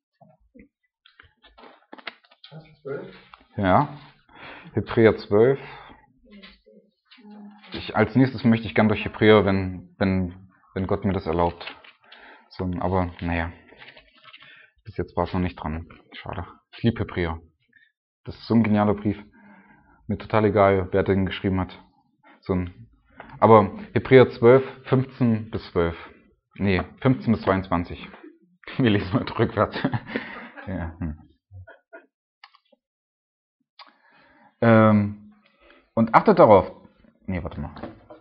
Ja. Hebräer zwölf. Ich, als nächstes möchte ich gern durch Hebräer, wenn, wenn, wenn Gott mir das erlaubt. So, aber, naja. Bis jetzt war es noch nicht dran. Schade. Ich liebe Hebräer. Das ist so ein genialer Brief. Mir total egal, wer den geschrieben hat. So ein, aber Hebräer zwölf, fünfzehn bis zwölf. Nee, fünfzehn bis zweiundzwanzig. Wir lesen mal rückwärts. Ja. Hm. Ähm, und achtet darauf. Nee, warte mal.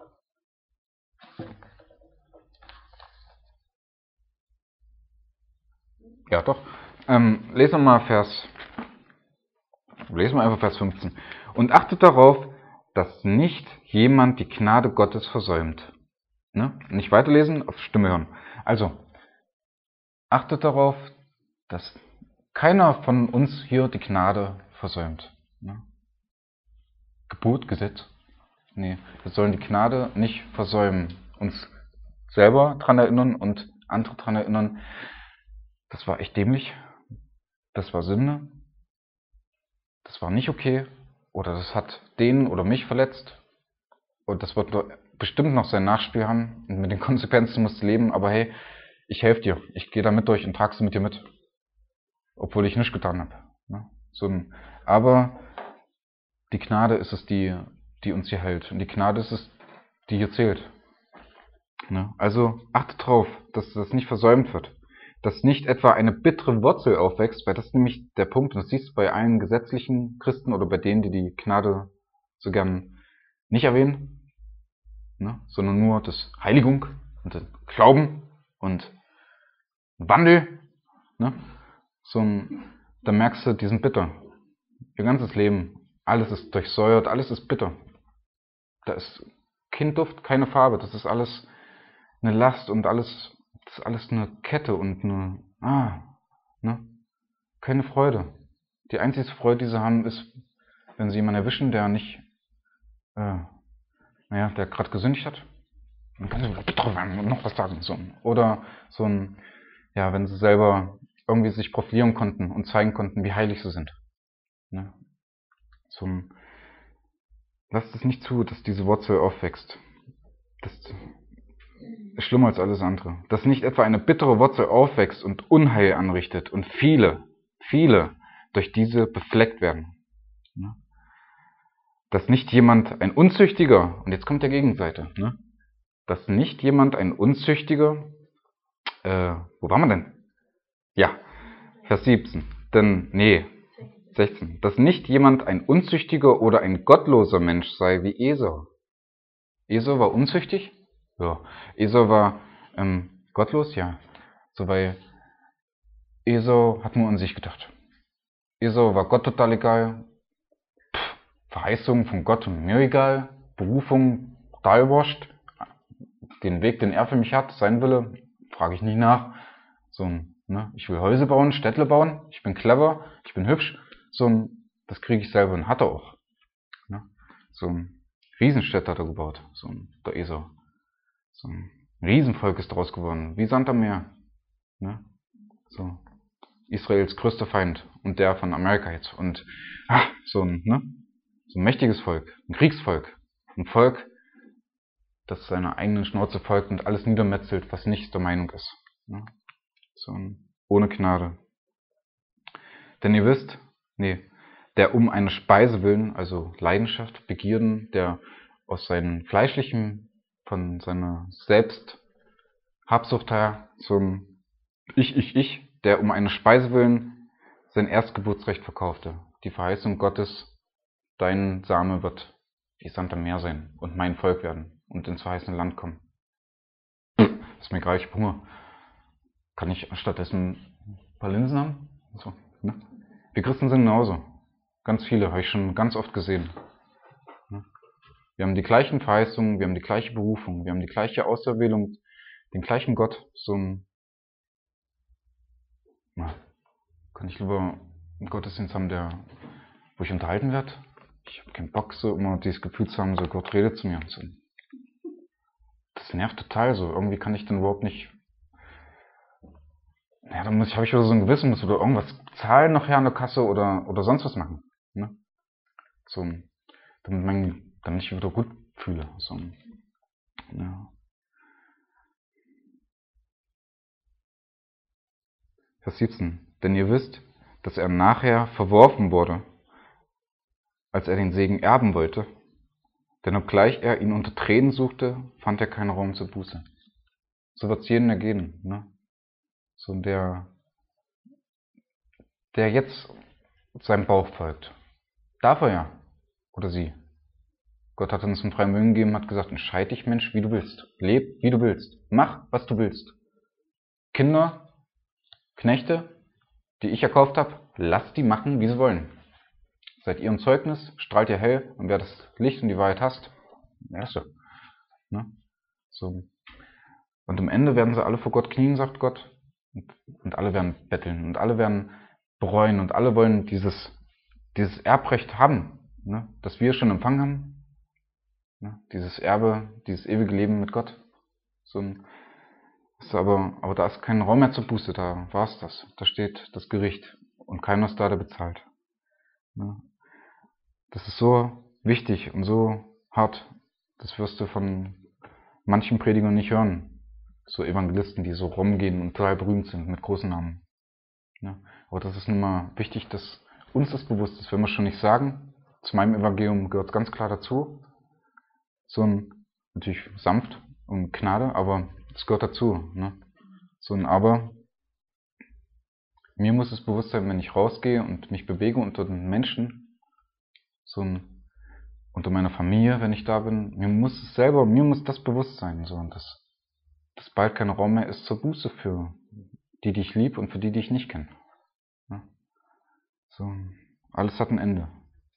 Ja, doch. Ähm, lesen wir mal Vers. Lesen wir einfach Vers fünfzehn. Und achtet darauf, dass nicht jemand die Gnade Gottes versäumt. Ne? Nicht weiterlesen, auf Stimme hören. Also, achtet darauf, dass keiner von uns hier die Gnade versäumt. Ne? Gebot, Gesetz? Nee, wir sollen die Gnade nicht versäumen. Uns selber daran erinnern und andere daran erinnern, das war echt dämlich, das war Sünde, das war nicht okay, oder das hat den oder mich verletzt, und das wird bestimmt noch sein Nachspiel haben, und mit den Konsequenzen musst du leben, aber hey, ich helfe dir, ich gehe da mit durch und trage sie mit dir mit, obwohl ich nichts getan habe. Ne? So ein, aber die Gnade ist es, die, die uns hier hält, und die Gnade ist es, die hier zählt. Ne? Also achtet drauf, dass das nicht versäumt wird. Dass nicht etwa eine bittere Wurzel aufwächst, weil das ist nämlich der Punkt, und das siehst du bei allen gesetzlichen Christen oder bei denen, die die Gnade so gern nicht erwähnen, ne, sondern nur das Heiligung und den Glauben und Wandel, ne, so ein, da merkst du, die sind bitter. Ihr ganzes Leben, alles ist durchsäuert, alles ist bitter. Da ist kein Duft, keine Farbe, das ist alles eine Last und alles, das ist alles eine Kette und eine, ah, ne, keine Freude. Die einzige Freude, die sie haben, ist, wenn sie jemanden erwischen, der nicht, äh, naja, der gerade gesündigt hat. Dann kann sie bitter werden und noch was sagen. So. Oder so ein, ja, wenn sie selber irgendwie sich profilieren konnten und zeigen konnten, wie heilig sie sind. Ne? Zum, lasst es nicht zu, dass diese Wurzel aufwächst. Das ist schlimmer als alles andere. Dass nicht etwa eine bittere Wurzel aufwächst und Unheil anrichtet und viele, viele durch diese befleckt werden. Ne? Dass nicht jemand, ein Unzüchtiger, und jetzt kommt der Gegenseite, ne? Dass nicht jemand, ein Unzüchtiger, äh, wo waren wir denn? Ja, Vers siebzehn. Denn, nee, sechzehn. Dass nicht jemand ein unzüchtiger oder ein gottloser Mensch sei wie Esau. Esau war unzüchtig? Ja. Esau war ähm, gottlos? Ja. So, weil Esau hat nur an sich gedacht. Esau war Gott total egal. Pff, Verheißungen von Gott und mir egal. Berufung total wurscht. Den Weg, den er für mich hat, sein Wille, frage ich nicht nach. So ein, ne, ich will Häuser bauen, Städtle bauen, ich bin clever, ich bin hübsch. So ein, das kriege ich selber und hat er auch. Ne? So ein Riesenstädte hat er gebaut, so ein, der Esau. So ein Riesenvolk ist daraus geworden, wie Sand am Meer. Ne? So Israels größter Feind und der von Amerika jetzt. Und ah, so ein, ne, so ein mächtiges Volk, ein Kriegsvolk, ein Volk, das seiner eigenen Schnauze folgt und alles niedermetzelt, was nicht der Meinung ist. Ne? So ein, ohne Gnade. Denn ihr wisst, nee, der um eine Speise willen, also Leidenschaft, Begierden, der aus seinem fleischlichen, von seiner Selbsthabsucht her zum Ich, Ich, Ich, der um eine Speise willen sein Erstgeburtsrecht verkaufte. Die Verheißung Gottes, dein Same wird wie Sand am Meer sein und mein Volk werden und ins verheißene Land kommen. Ist mir gerade, ich hab Hunger. Kann ich stattdessen ein paar Linsen haben? So, ne? Wir Christen sind genauso. Ganz viele, habe ich schon ganz oft gesehen. Wir haben die gleichen Verheißungen, wir haben die gleiche Berufung, wir haben die gleiche Auserwählung, den gleichen Gott. So ein, na, kann ich lieber einen Gottesdienst haben, der, wo ich unterhalten werde? Ich habe keinen Bock, so immer dieses Gefühl zu haben, so Gott redet zu mir. Und so. Das nervt total so. Irgendwie kann ich dann überhaupt nicht. Ja, dann muss ich, habe ich wieder so ein Gewissen, muss oder irgendwas zahlen nachher an der Kasse oder, oder sonst was machen. Ne? So, damit, mein, damit ich mich wieder gut fühle. So, ja. Vers siebzehn. Denn ihr wisst, dass er nachher verworfen wurde, als er den Segen erben wollte. Denn obgleich er ihn unter Tränen suchte, fand er keinen Raum zur Buße. So wird es jedem ergehen. Ne? So der, der jetzt seinem Bauch folgt. Darf er ja. Oder sie. Gott hat uns einen freien Willen gegeben, hat gesagt, entscheid dich, Mensch, wie du willst. Leb, wie du willst. Mach, was du willst. Kinder, Knechte, die ich erkauft habe, lasst die machen, wie sie wollen. Seid ihr ein Zeugnis, strahlt ihr hell, und wer das Licht und die Wahrheit hasst, der Erste. Ne? So. Und am Ende werden sie alle vor Gott knien, sagt Gott, und, und alle werden betteln, und alle werden bereuen, und alle wollen dieses, dieses Erbrecht haben, ne? Das wir schon empfangen haben, ne? Dieses Erbe, dieses ewige Leben mit Gott. So ein, ist aber, aber da ist kein Raum mehr zur Buße, da war es das. Da steht das Gericht, und keiner ist da, der bezahlt. Ne? Das ist so wichtig und so hart, das wirst du von manchen Predigern nicht hören. So Evangelisten, die so rumgehen und total berühmt sind mit großen Namen. Ja, aber das ist nun mal wichtig, dass uns das bewusst ist. Wenn wir schon nicht sagen, zu meinem Evangelium gehört es ganz klar dazu. So ein, natürlich sanft und Gnade, aber es gehört dazu. Ne? So ein Aber, mir muss es bewusst sein, wenn ich rausgehe und mich bewege unter den Menschen, so ein unter meiner Familie, wenn ich da bin, mir muss es selber, mir muss das bewusst sein, so, und dass, dass bald kein Raum mehr ist zur Buße für die, die ich lieb und für die, die ich nicht kenne. Ja? So, alles hat ein Ende.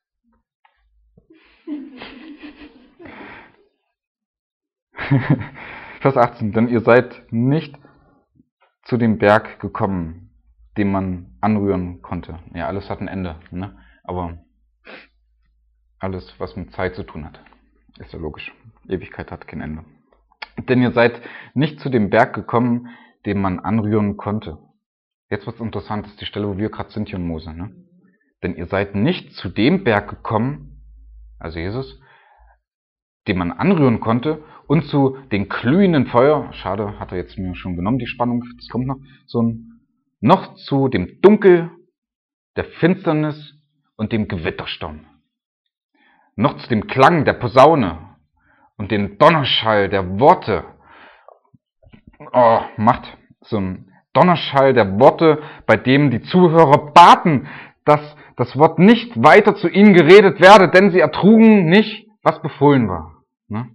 Vers achtzehn. Denn ihr seid nicht zu dem Berg gekommen, den man anrühren konnte. Ja, alles hat ein Ende, ne? Aber alles, was mit Zeit zu tun hat, ist ja logisch. Ewigkeit hat kein Ende. Denn ihr seid nicht zu dem Berg gekommen, den man anrühren konnte. Jetzt wird's interessant, das ist die Stelle, wo wir gerade sind hier in Mose. Ne? Denn ihr seid nicht zu dem Berg gekommen, also Jesus, den man anrühren konnte, und zu den glühenden Feuer, schade, hat er jetzt mir schon genommen, die Spannung, das kommt noch, so ein, noch zu dem Dunkel, der Finsternis und dem Gewittersturm. Noch zu dem Klang der Posaune und dem Donnerschall der Worte. Oh, macht so ein Donnerschall der Worte, bei dem die Zuhörer baten, dass das Wort nicht weiter zu ihnen geredet werde, denn sie ertrugen nicht, was befohlen war. Ne?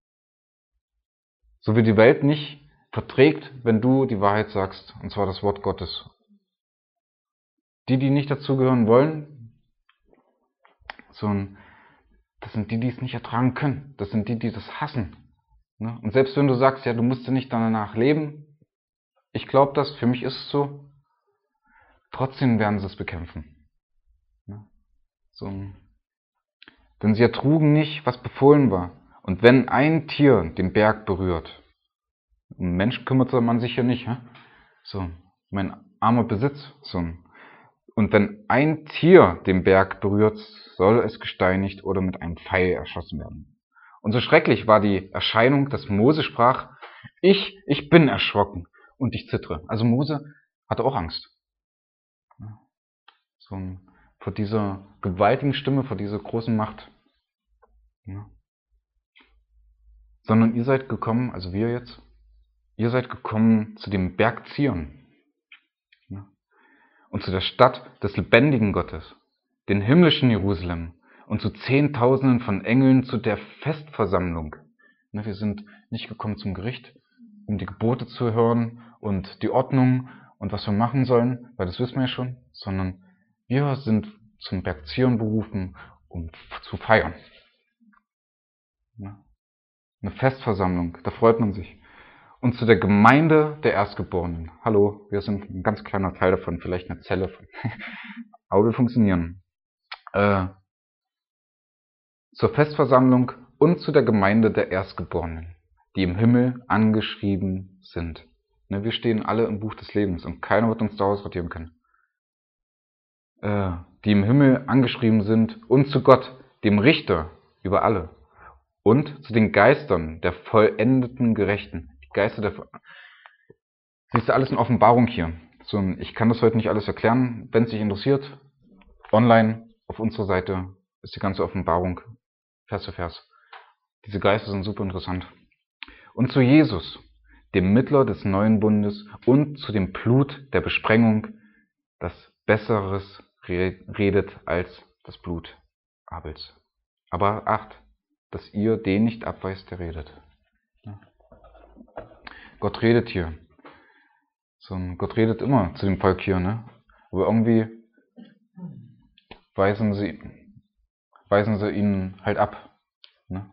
So wie die Welt nicht verträgt, wenn du die Wahrheit sagst, und zwar das Wort Gottes. Die, die nicht dazugehören wollen, so ein, das sind die, die es nicht ertragen können. Das sind die, die das hassen. Ne? Und selbst wenn du sagst, ja, du musst ja nicht danach leben, ich glaube das, für mich ist es so, trotzdem werden sie es bekämpfen. Ne? So, denn sie ertrugen nicht, was befohlen war. Und wenn ein Tier den Berg berührt, um Menschen kümmert man sich ja nicht, hä? So, mein armer Besitz, so. Und wenn ein Tier den Berg berührt, soll es gesteinigt oder mit einem Pfeil erschossen werden. Und so schrecklich war die Erscheinung, dass Mose sprach, ich, ich bin erschrocken und ich zittere. Also Mose hatte auch Angst. So, vor dieser gewaltigen Stimme, vor dieser großen Macht. Ja. Sondern ihr seid gekommen, also wir jetzt, ihr seid gekommen zu dem Berg Zion. Ja. Und zu der Stadt des lebendigen Gottes, den himmlischen Jerusalem und zu Zehntausenden von Engeln zu der Festversammlung. Ja, wir sind nicht gekommen zum Gericht, um die Gebote zu hören und die Ordnung und was wir machen sollen, weil das wissen wir ja schon, sondern wir sind zum Berg Zion berufen, um zu feiern. Ja. Eine Festversammlung, da freut man sich. Und zu der Gemeinde der Erstgeborenen. Hallo, wir sind ein ganz kleiner Teil davon, vielleicht eine Zelle von. Aber wir funktionieren. Äh, zur Festversammlung und zu der Gemeinde der Erstgeborenen, die im Himmel angeschrieben sind. Ne, wir stehen alle im Buch des Lebens und keiner wird uns daraus sortieren können. Äh, die im Himmel angeschrieben sind und zu Gott, dem Richter über alle. Und zu den Geistern der vollendeten Gerechten. Die Geister der... Siehst du, alles in Offenbarung hier. So, ich kann das heute nicht alles erklären. Wenn es dich interessiert, online auf unserer Seite ist die ganze Offenbarung Vers für Vers. Diese Geister sind super interessant. Und zu Jesus, dem Mittler des neuen Bundes und zu dem Blut der Besprengung, das Besseres redet als das Blut Abels. Aber acht, dass ihr den nicht abweist, der redet. Ja. Gott redet hier. So, Gott redet immer zu dem Volk hier, ne? Aber irgendwie weisen sie, weisen sie ihn halt ab. Ne?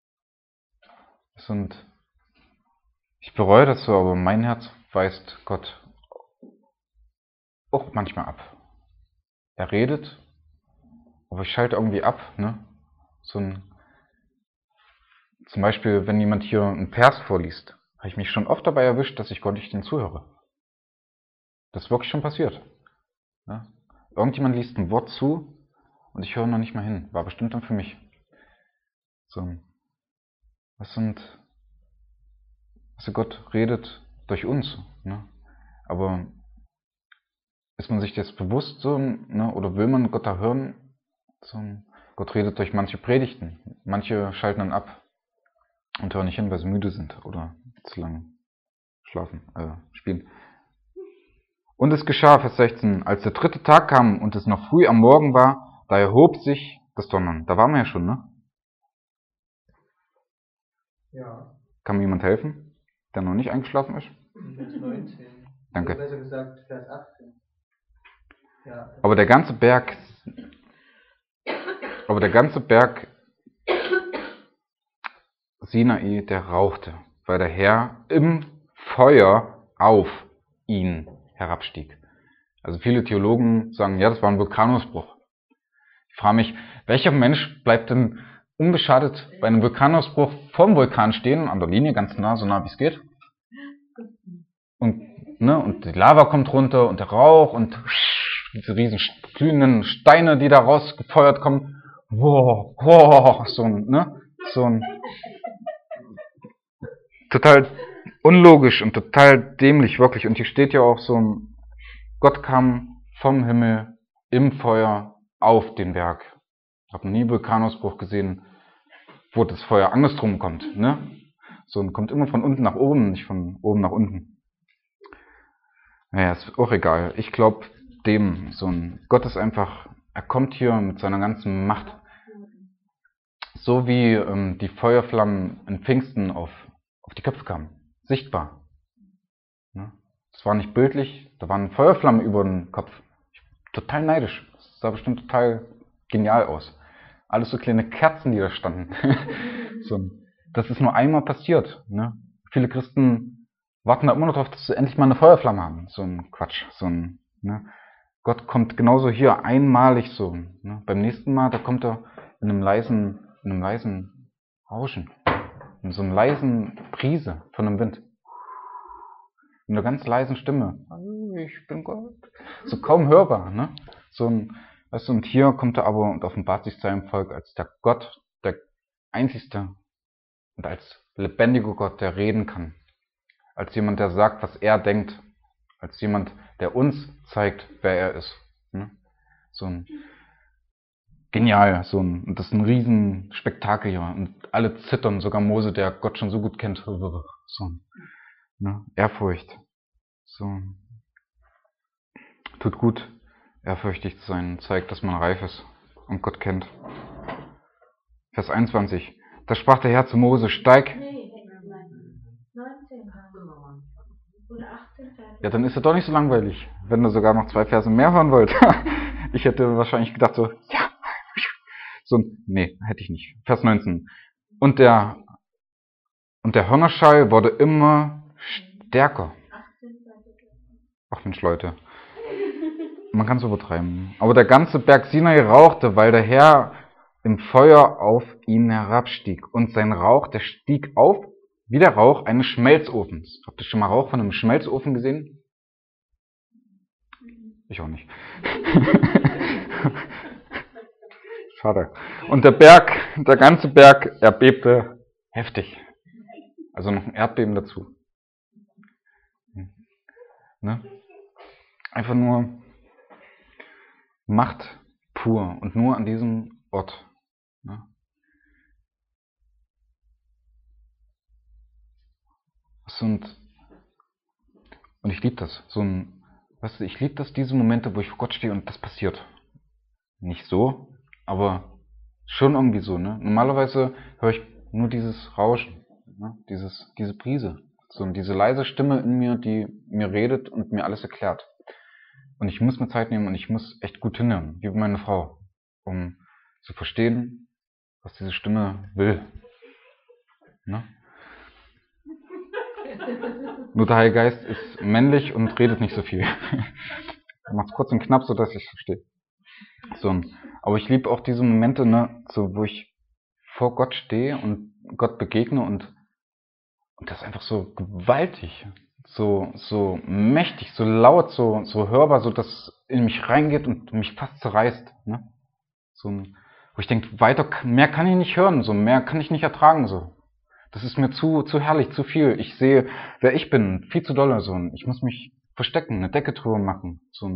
Und ich bereue das so, aber mein Herz weist Gott auch manchmal ab. Er redet, aber ich schalte irgendwie ab. Ne? So ein, zum Beispiel, wenn jemand hier einen Vers vorliest, habe ich mich schon oft dabei erwischt, dass ich Gott nicht den zuhöre. Das ist wirklich schon passiert. Ja? Irgendjemand liest ein Wort zu und ich höre noch nicht mal hin. War bestimmt dann für mich. So. Was sind, also Gott redet durch uns. Ne? Aber ist man sich das bewusst so, ne? Oder will man Gott da hören? So, Gott redet durch manche Predigten. Manche schalten dann ab und hören nicht hin, weil sie müde sind oder zu lange schlafen, äh, spielen. Und es geschah, Vers sechzehn, als der dritte Tag kam und es noch früh am Morgen war, da erhob sich das Donnern. Da waren wir ja schon, ne? Ja. Kann mir jemand helfen, der noch nicht eingeschlafen ist? Vers neunzehn. Danke. Oder besser gesagt, Vers achtzehn. Ja. Aber der ganze Berg, aber der ganze Berg Sinai, der rauchte, weil der Herr im Feuer auf ihn herabstieg. Also viele Theologen sagen, ja, das war ein Vulkanausbruch. Ich frage mich, welcher Mensch bleibt denn unbeschadet bei einem Vulkanausbruch vorm Vulkan stehen, an der Linie, ganz nah, so nah wie es geht, und ne, und die Lava kommt runter und der Rauch und diese riesen glühenden Steine, die da rausgefeuert kommen. Wow, wow, so ein, ne, so ein total unlogisch und total dämlich, wirklich. Und hier steht ja auch so ein, Gott kam vom Himmel im Feuer auf den Berg. Ich habe nie Vulkanausbruch gesehen, wo das Feuer andersrum kommt, ne? So, und kommt immer von unten nach oben, nicht von oben nach unten. Naja, ist auch egal. Ich glaube dem, so ein Gott ist einfach, er kommt hier mit seiner ganzen Macht. So wie ähm, die Feuerflammen in Pfingsten auf, auf die Köpfe kamen. Sichtbar. Ne? Das war nicht bildlich, da waren Feuerflammen über den Kopf. Total neidisch. Das sah bestimmt total genial aus. Alles so kleine Kerzen, die da standen. So, das ist nur einmal passiert. Ne? Viele Christen warten da immer noch darauf, dass sie endlich mal eine Feuerflamme haben. So ein Quatsch. So ein, ne? Gott kommt genauso hier einmalig so. Ne? Beim nächsten Mal, da kommt er in einem leisen, in einem leisen Rauschen. In so einer leisen Brise von einem Wind. In einer ganz leisen Stimme. Ich bin Gott. So kaum hörbar. Ne? So ein, weißt du, und hier kommt er aber und offenbart sich seinem Volk als der Gott, der einzigste und als lebendiger Gott, der reden kann. Als jemand, der sagt, was er denkt. Als jemand, der uns zeigt, wer er ist. Ne? So ein genial, so ein, und das ist ein Riesenspektakel hier. Und alle zittern, sogar Mose, der Gott schon so gut kennt. So, ne? Ehrfurcht. So. Tut gut, ehrfürchtig zu sein, zeigt, dass man reif ist und Gott kennt. Vers einundzwanzig. Da sprach der Herr zu Mose, steig. Ja, dann ist er doch nicht so langweilig, wenn ihr sogar noch zwei Verse mehr hören wollt. Ich hätte wahrscheinlich gedacht so, ja, so, nee, hätte ich nicht. Vers neunzehn. Und der, und der Hörnerschall wurde immer stärker. Ach Mensch, Leute. Man kann es übertreiben. Aber der ganze Berg Sinai rauchte, weil der Herr im Feuer auf ihn herabstieg. Und sein Rauch, der stieg auf wie der Rauch eines Schmelzofens. Habt ihr schon mal Rauch von einem Schmelzofen gesehen? Ich auch nicht. Schade. Und der Berg, der ganze Berg erbebte heftig. Also noch ein Erdbeben dazu. Ne? Einfach nur Macht pur und nur an diesem Ort. Ne? Und, und ich liebe das. So ein, weißt du, ich liebe das, diese Momente, wo ich vor Gott stehe und das passiert. Nicht so, aber schon irgendwie so. Ne? Normalerweise höre ich nur dieses Rauschen, ne? dieses, diese Brise. So diese leise Stimme in mir, die mir redet und mir alles erklärt. Und ich muss mir Zeit nehmen und ich muss echt gut hinhören, wie meine Frau, um zu verstehen, was diese Stimme will. Ne? Nur der Heilige Geist ist männlich und redet nicht so viel. Er macht es kurz und knapp, sodass ich es verstehe. So, aber ich liebe auch diese Momente, ne, so, wo ich vor Gott stehe und Gott begegne und, und das ist einfach so gewaltig. So, so mächtig, so laut, so, so hörbar, so dass es in mich reingeht und mich fast zerreißt. Ne? So, wo ich denke, weiter, mehr kann ich nicht hören, so, mehr kann ich nicht ertragen. So. Das ist mir zu, zu herrlich, zu viel. Ich sehe, wer ich bin, viel zu doll. So. Ich muss mich verstecken, eine Decke drüber machen. So.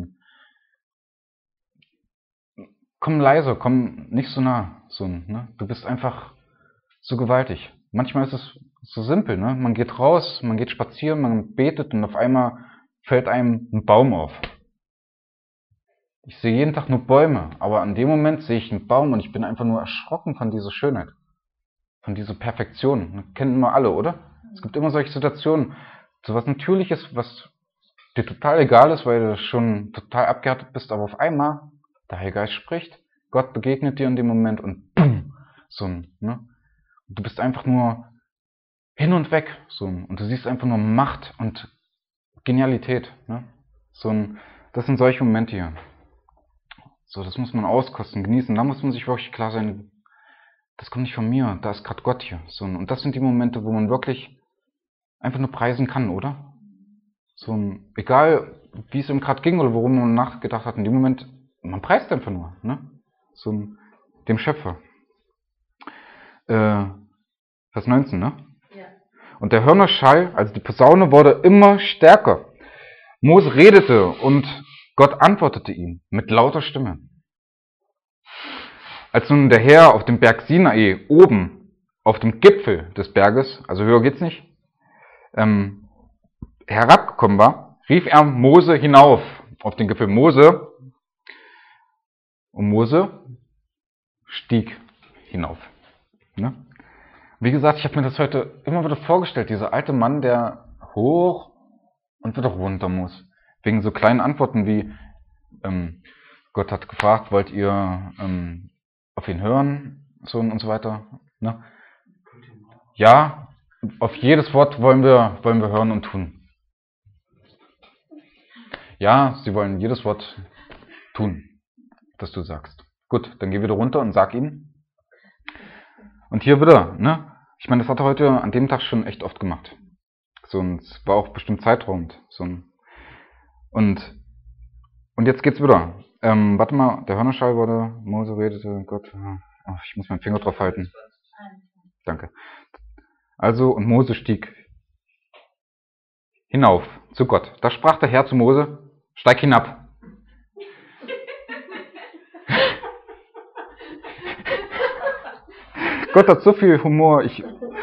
Komm leise, komm nicht so nah. So, ne? Du bist einfach so gewaltig. Manchmal ist es so simpel, ne? Man geht raus, man geht spazieren, man betet und auf einmal fällt einem ein Baum auf. Ich sehe jeden Tag nur Bäume, aber an dem Moment sehe ich einen Baum und ich bin einfach nur erschrocken von dieser Schönheit, von dieser Perfektion. Das kennen wir alle, oder? Es gibt immer solche Situationen, so was Natürliches, was dir total egal ist, weil du schon total abgehärtet bist, aber auf einmal der Heilige Geist spricht, Gott begegnet dir in dem Moment und boom, so ein, ne? Und du bist einfach nur hin und weg, so ein, und du siehst einfach nur Macht und Genialität, ne? So ein, das sind solche Momente hier. So, das muss man auskosten, genießen. Da muss man sich wirklich klar sein, das kommt nicht von mir, da ist gerade Gott hier. So, und das sind die Momente, wo man wirklich einfach nur preisen kann, oder? So ein, egal wie es ihm gerade ging oder worum man nachgedacht hat, in dem Moment, man preist einfach nur, ne? So ein, dem Schöpfer. Äh, Vers neunzehn, ne? Ja. Und der Hörnerschall, also die Posaune, wurde immer stärker. Mose redete und Gott antwortete ihm mit lauter Stimme. Als nun der Herr auf dem Berg Sinai oben auf dem Gipfel des Berges, also höher geht's nicht, ähm, herabgekommen war, rief er Mose hinauf auf den Gipfel. Mose und Mose stieg hinauf. Ne? Wie gesagt, ich habe mir das heute immer wieder vorgestellt, dieser alte Mann, der hoch und wieder runter muss. Wegen so kleinen Antworten wie, ähm, Gott hat gefragt, wollt ihr ähm, auf ihn hören, so und so weiter. Ne? Ja, auf jedes Wort wollen wir, wollen wir hören und tun. Ja, sie wollen jedes Wort tun, das du sagst. Gut, dann geh wieder runter und sag ihm. Und hier wieder, ne? Ich meine, das hat er heute an dem Tag schon echt oft gemacht. So, und es war auch bestimmt zeitraumend. So, und, und jetzt geht's wieder. Ähm, warte mal, der Hörnerschall wurde, Mose redete, Gott, oh, ich muss meinen Finger drauf halten. Danke. Also, und Mose stieg hinauf zu Gott. Da sprach der Herr zu Mose, steig hinab. Gott hat so viel Humor. Ich,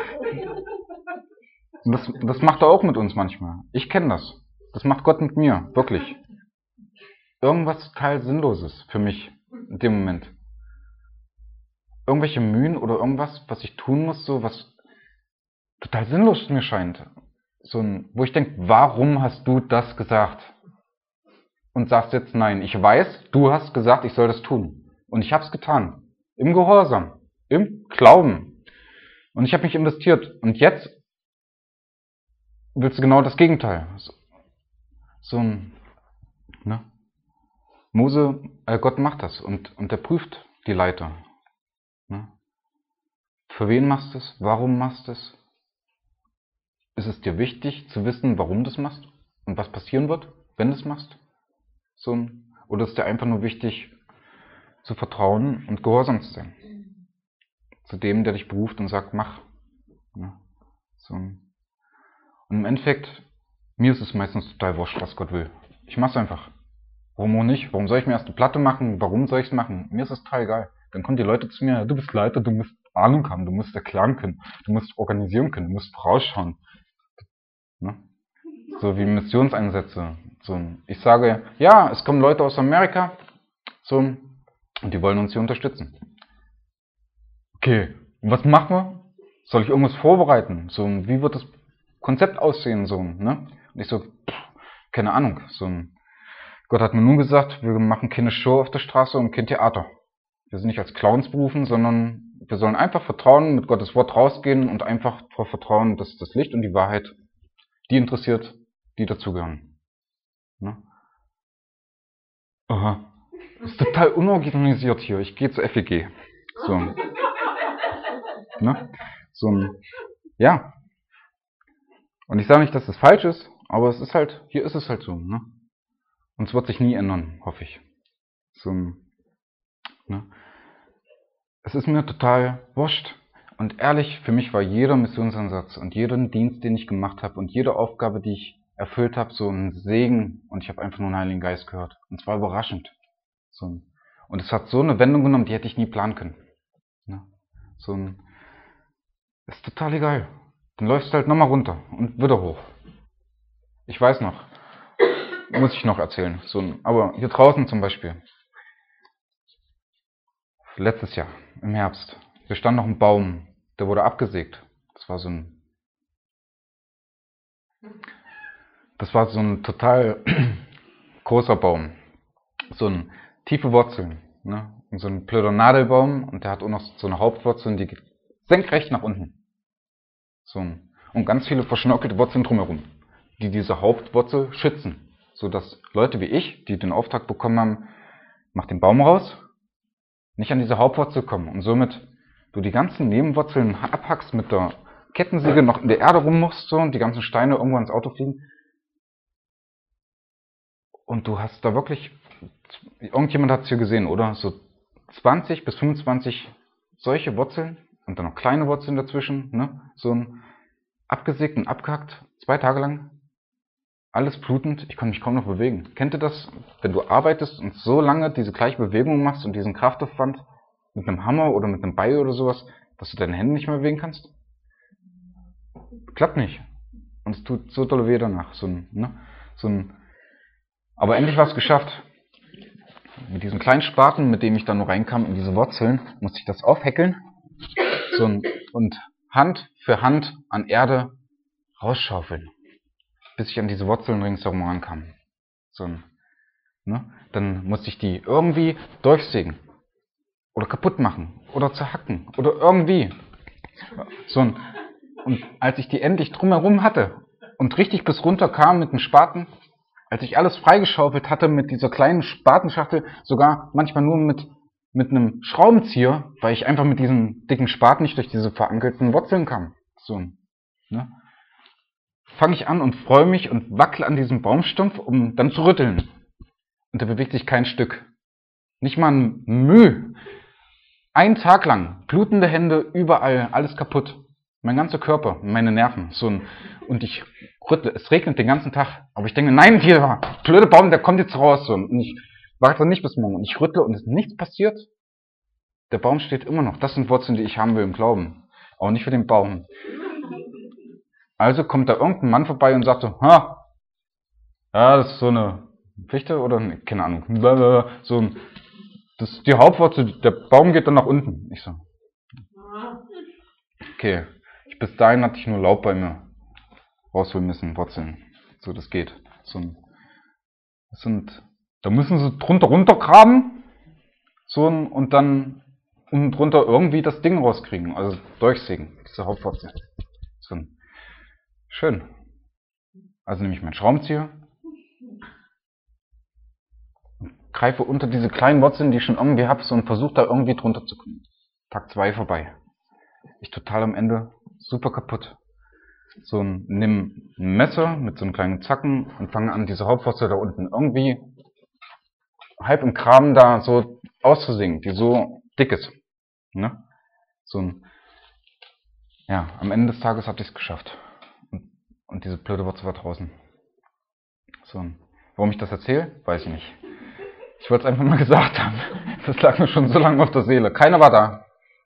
das, das macht er auch mit uns manchmal. Ich kenne das. Das macht Gott mit mir, wirklich. Irgendwas total Sinnloses für mich in dem Moment. Irgendwelche Mühen oder irgendwas, was ich tun muss, so was total sinnlos mir scheint. So ein, wo ich denke, warum hast du das gesagt? Und sagst jetzt nein. Ich weiß, du hast gesagt, ich soll das tun. Und ich habe es getan. Im Gehorsam. Im Glauben. Und ich habe mich investiert. Und jetzt willst du genau das Gegenteil. So, so ein, ne? Mose, äh, Gott macht das und, und er prüft die Leiter. Ne? Für wen machst du es? Warum machst du es? Ist es dir wichtig zu wissen, warum du es machst? Und was passieren wird, wenn du es machst? So ein, oder ist dir einfach nur wichtig, zu vertrauen und gehorsam zu sein? Zu dem, der dich beruft und sagt, mach. Ne? So ein, und im Endeffekt, mir ist es meistens total wurscht, was Gott will. Ich mach's einfach. Warum auch nicht? Warum soll ich mir erst eine Platte machen? Warum soll ich es machen? Mir ist es total egal. Dann kommen die Leute zu mir, du bist Leiter, du musst Ahnung haben, du musst erklären können, du musst organisieren können, du musst vorausschauen. Ne? So wie Missionseinsätze. So, ich sage, ja, es kommen Leute aus Amerika, so, und die wollen uns hier unterstützen. Okay, und was machen wir? Soll ich irgendwas vorbereiten? So, wie wird das Konzept aussehen? So, ne? Und ich so, pff, keine Ahnung. So, Gott hat mir nun gesagt, wir machen keine Show auf der Straße und kein Theater. Wir sind nicht als Clowns berufen, sondern wir sollen einfach vertrauen, mit Gottes Wort rausgehen und einfach darauf vertrauen, dass das Licht und die Wahrheit die interessiert, die dazugehören. Ne? Aha. Das ist total unorganisiert hier. Ich gehe zu F E G. So. Ne? So ein, ja. Und ich sage nicht, dass das falsch ist, aber es ist halt, hier ist es halt so. Ne? Und es wird sich nie ändern, hoffe ich. So, ne? Es ist mir total wurscht. Und ehrlich, für mich war jeder Missionsansatz und jeder Dienst, den ich gemacht habe und jede Aufgabe, die ich erfüllt habe, so ein Segen. Und ich habe einfach nur den Heiligen Geist gehört. Und es war überraschend. So, und es hat so eine Wendung genommen, die hätte ich nie planen können. Ne? So ein, ist total egal. Dann läufst du halt nochmal runter und wieder hoch. Ich weiß noch, muss ich noch erzählen. So ein, aber hier draußen zum Beispiel, letztes Jahr im Herbst, hier stand noch ein Baum, der wurde abgesägt. Das war so ein, das war so ein total großer Baum, so ein tiefe Wurzeln, ne? Und so ein blöder Nadelbaum und der hat auch noch so eine Hauptwurzel, die geht senkrecht nach unten. So, und ganz viele verschnörkelte Wurzeln drumherum, die diese Hauptwurzel schützen, sodass Leute wie ich, die den Auftrag bekommen haben, mach den Baum raus, nicht an diese Hauptwurzel kommen und somit du die ganzen Nebenwurzeln abhackst, mit der Kettensäge noch in der Erde rummachst so, und die ganzen Steine irgendwo ins Auto fliegen. Und du hast da wirklich, irgendjemand hat es hier gesehen, oder? So zwanzig bis fünfundzwanzig solche Wurzeln und dann noch kleine Wurzeln dazwischen, ne? So ein abgesägt und abgehackt, zwei Tage lang. Alles blutend, ich konnte mich kaum noch bewegen. Kennt ihr das, wenn du arbeitest und so lange diese gleiche Bewegung machst und diesen Kraftaufwand mit einem Hammer oder mit einem Beil oder sowas, dass du deine Hände nicht mehr bewegen kannst? Klappt nicht. Und es tut so dolle weh danach. So ein, ne? so ein Aber endlich war es geschafft. Mit diesem kleinen Spaten, mit dem ich dann nur reinkam in diese Wurzeln, musste ich das aufhäckeln so ein, und Hand für Hand an Erde rausschaufeln, bis ich an diese Wurzeln ringsherum rankam. So ein, ne? Dann musste ich die irgendwie durchsägen oder kaputt machen oder zerhacken oder irgendwie. So ein, und als ich die endlich drumherum hatte und richtig bis runter kam mit dem Spaten, als ich alles freigeschaufelt hatte mit dieser kleinen Spatenschachtel, sogar manchmal nur mit, mit einem Schraubenzieher, weil ich einfach mit diesem dicken Spaten nicht durch diese verankerten Wurzeln kam. So, ne? Fange ich an und freue mich und wackle an diesem Baumstumpf, um dann zu rütteln. Und da bewegt sich kein Stück. Nicht mal ein Müh. Einen Tag lang, blutende Hände, überall, alles kaputt. Mein ganzer Körper, meine Nerven. So ein, und ich rüttle, es regnet den ganzen Tag. Aber ich denke, nein, hier, blöde Baum, der kommt jetzt raus. So. Und ich warte nicht bis morgen. Und ich rüttle und es ist nichts passiert. Der Baum steht immer noch. Das sind Wurzeln, die ich haben will im Glauben. Aber nicht für den Baum. Also kommt da irgendein Mann vorbei und sagt so, ha, ja, das ist so eine Fichte oder, ne, keine Ahnung. So ein, das ist die Hauptwurzel, der Baum geht dann nach unten. Ich so, okay. Bis dahin hatte ich nur Laubbäume rausholen müssen, Wurzeln. So, das geht. So ein, das sind, da müssen sie drunter runtergraben, so ein, und dann unten drunter irgendwie das Ding rauskriegen, also durchsägen, diese Hauptwurzel. So ein, schön. Also nehme ich meinen Schraubenzieher, greife unter diese kleinen Wurzeln, die ich schon irgendwie habe, so und versuche da irgendwie drunter zu kommen. Tag zwei vorbei. Ich total am Ende, super kaputt. So ein, nimm ein Messer mit so einem kleinen Zacken und fange an, diese Hauptwurzel da unten irgendwie halb im Graben da so auszusägen, die so dick ist. Ne? So ein, ja, am Ende des Tages hatte ich es geschafft. Und, und diese blöde Wurzel war draußen. So ein, warum ich das erzähle, weiß ich nicht. Ich wollte es einfach mal gesagt haben. Das lag mir schon so lange auf der Seele. Keiner war da.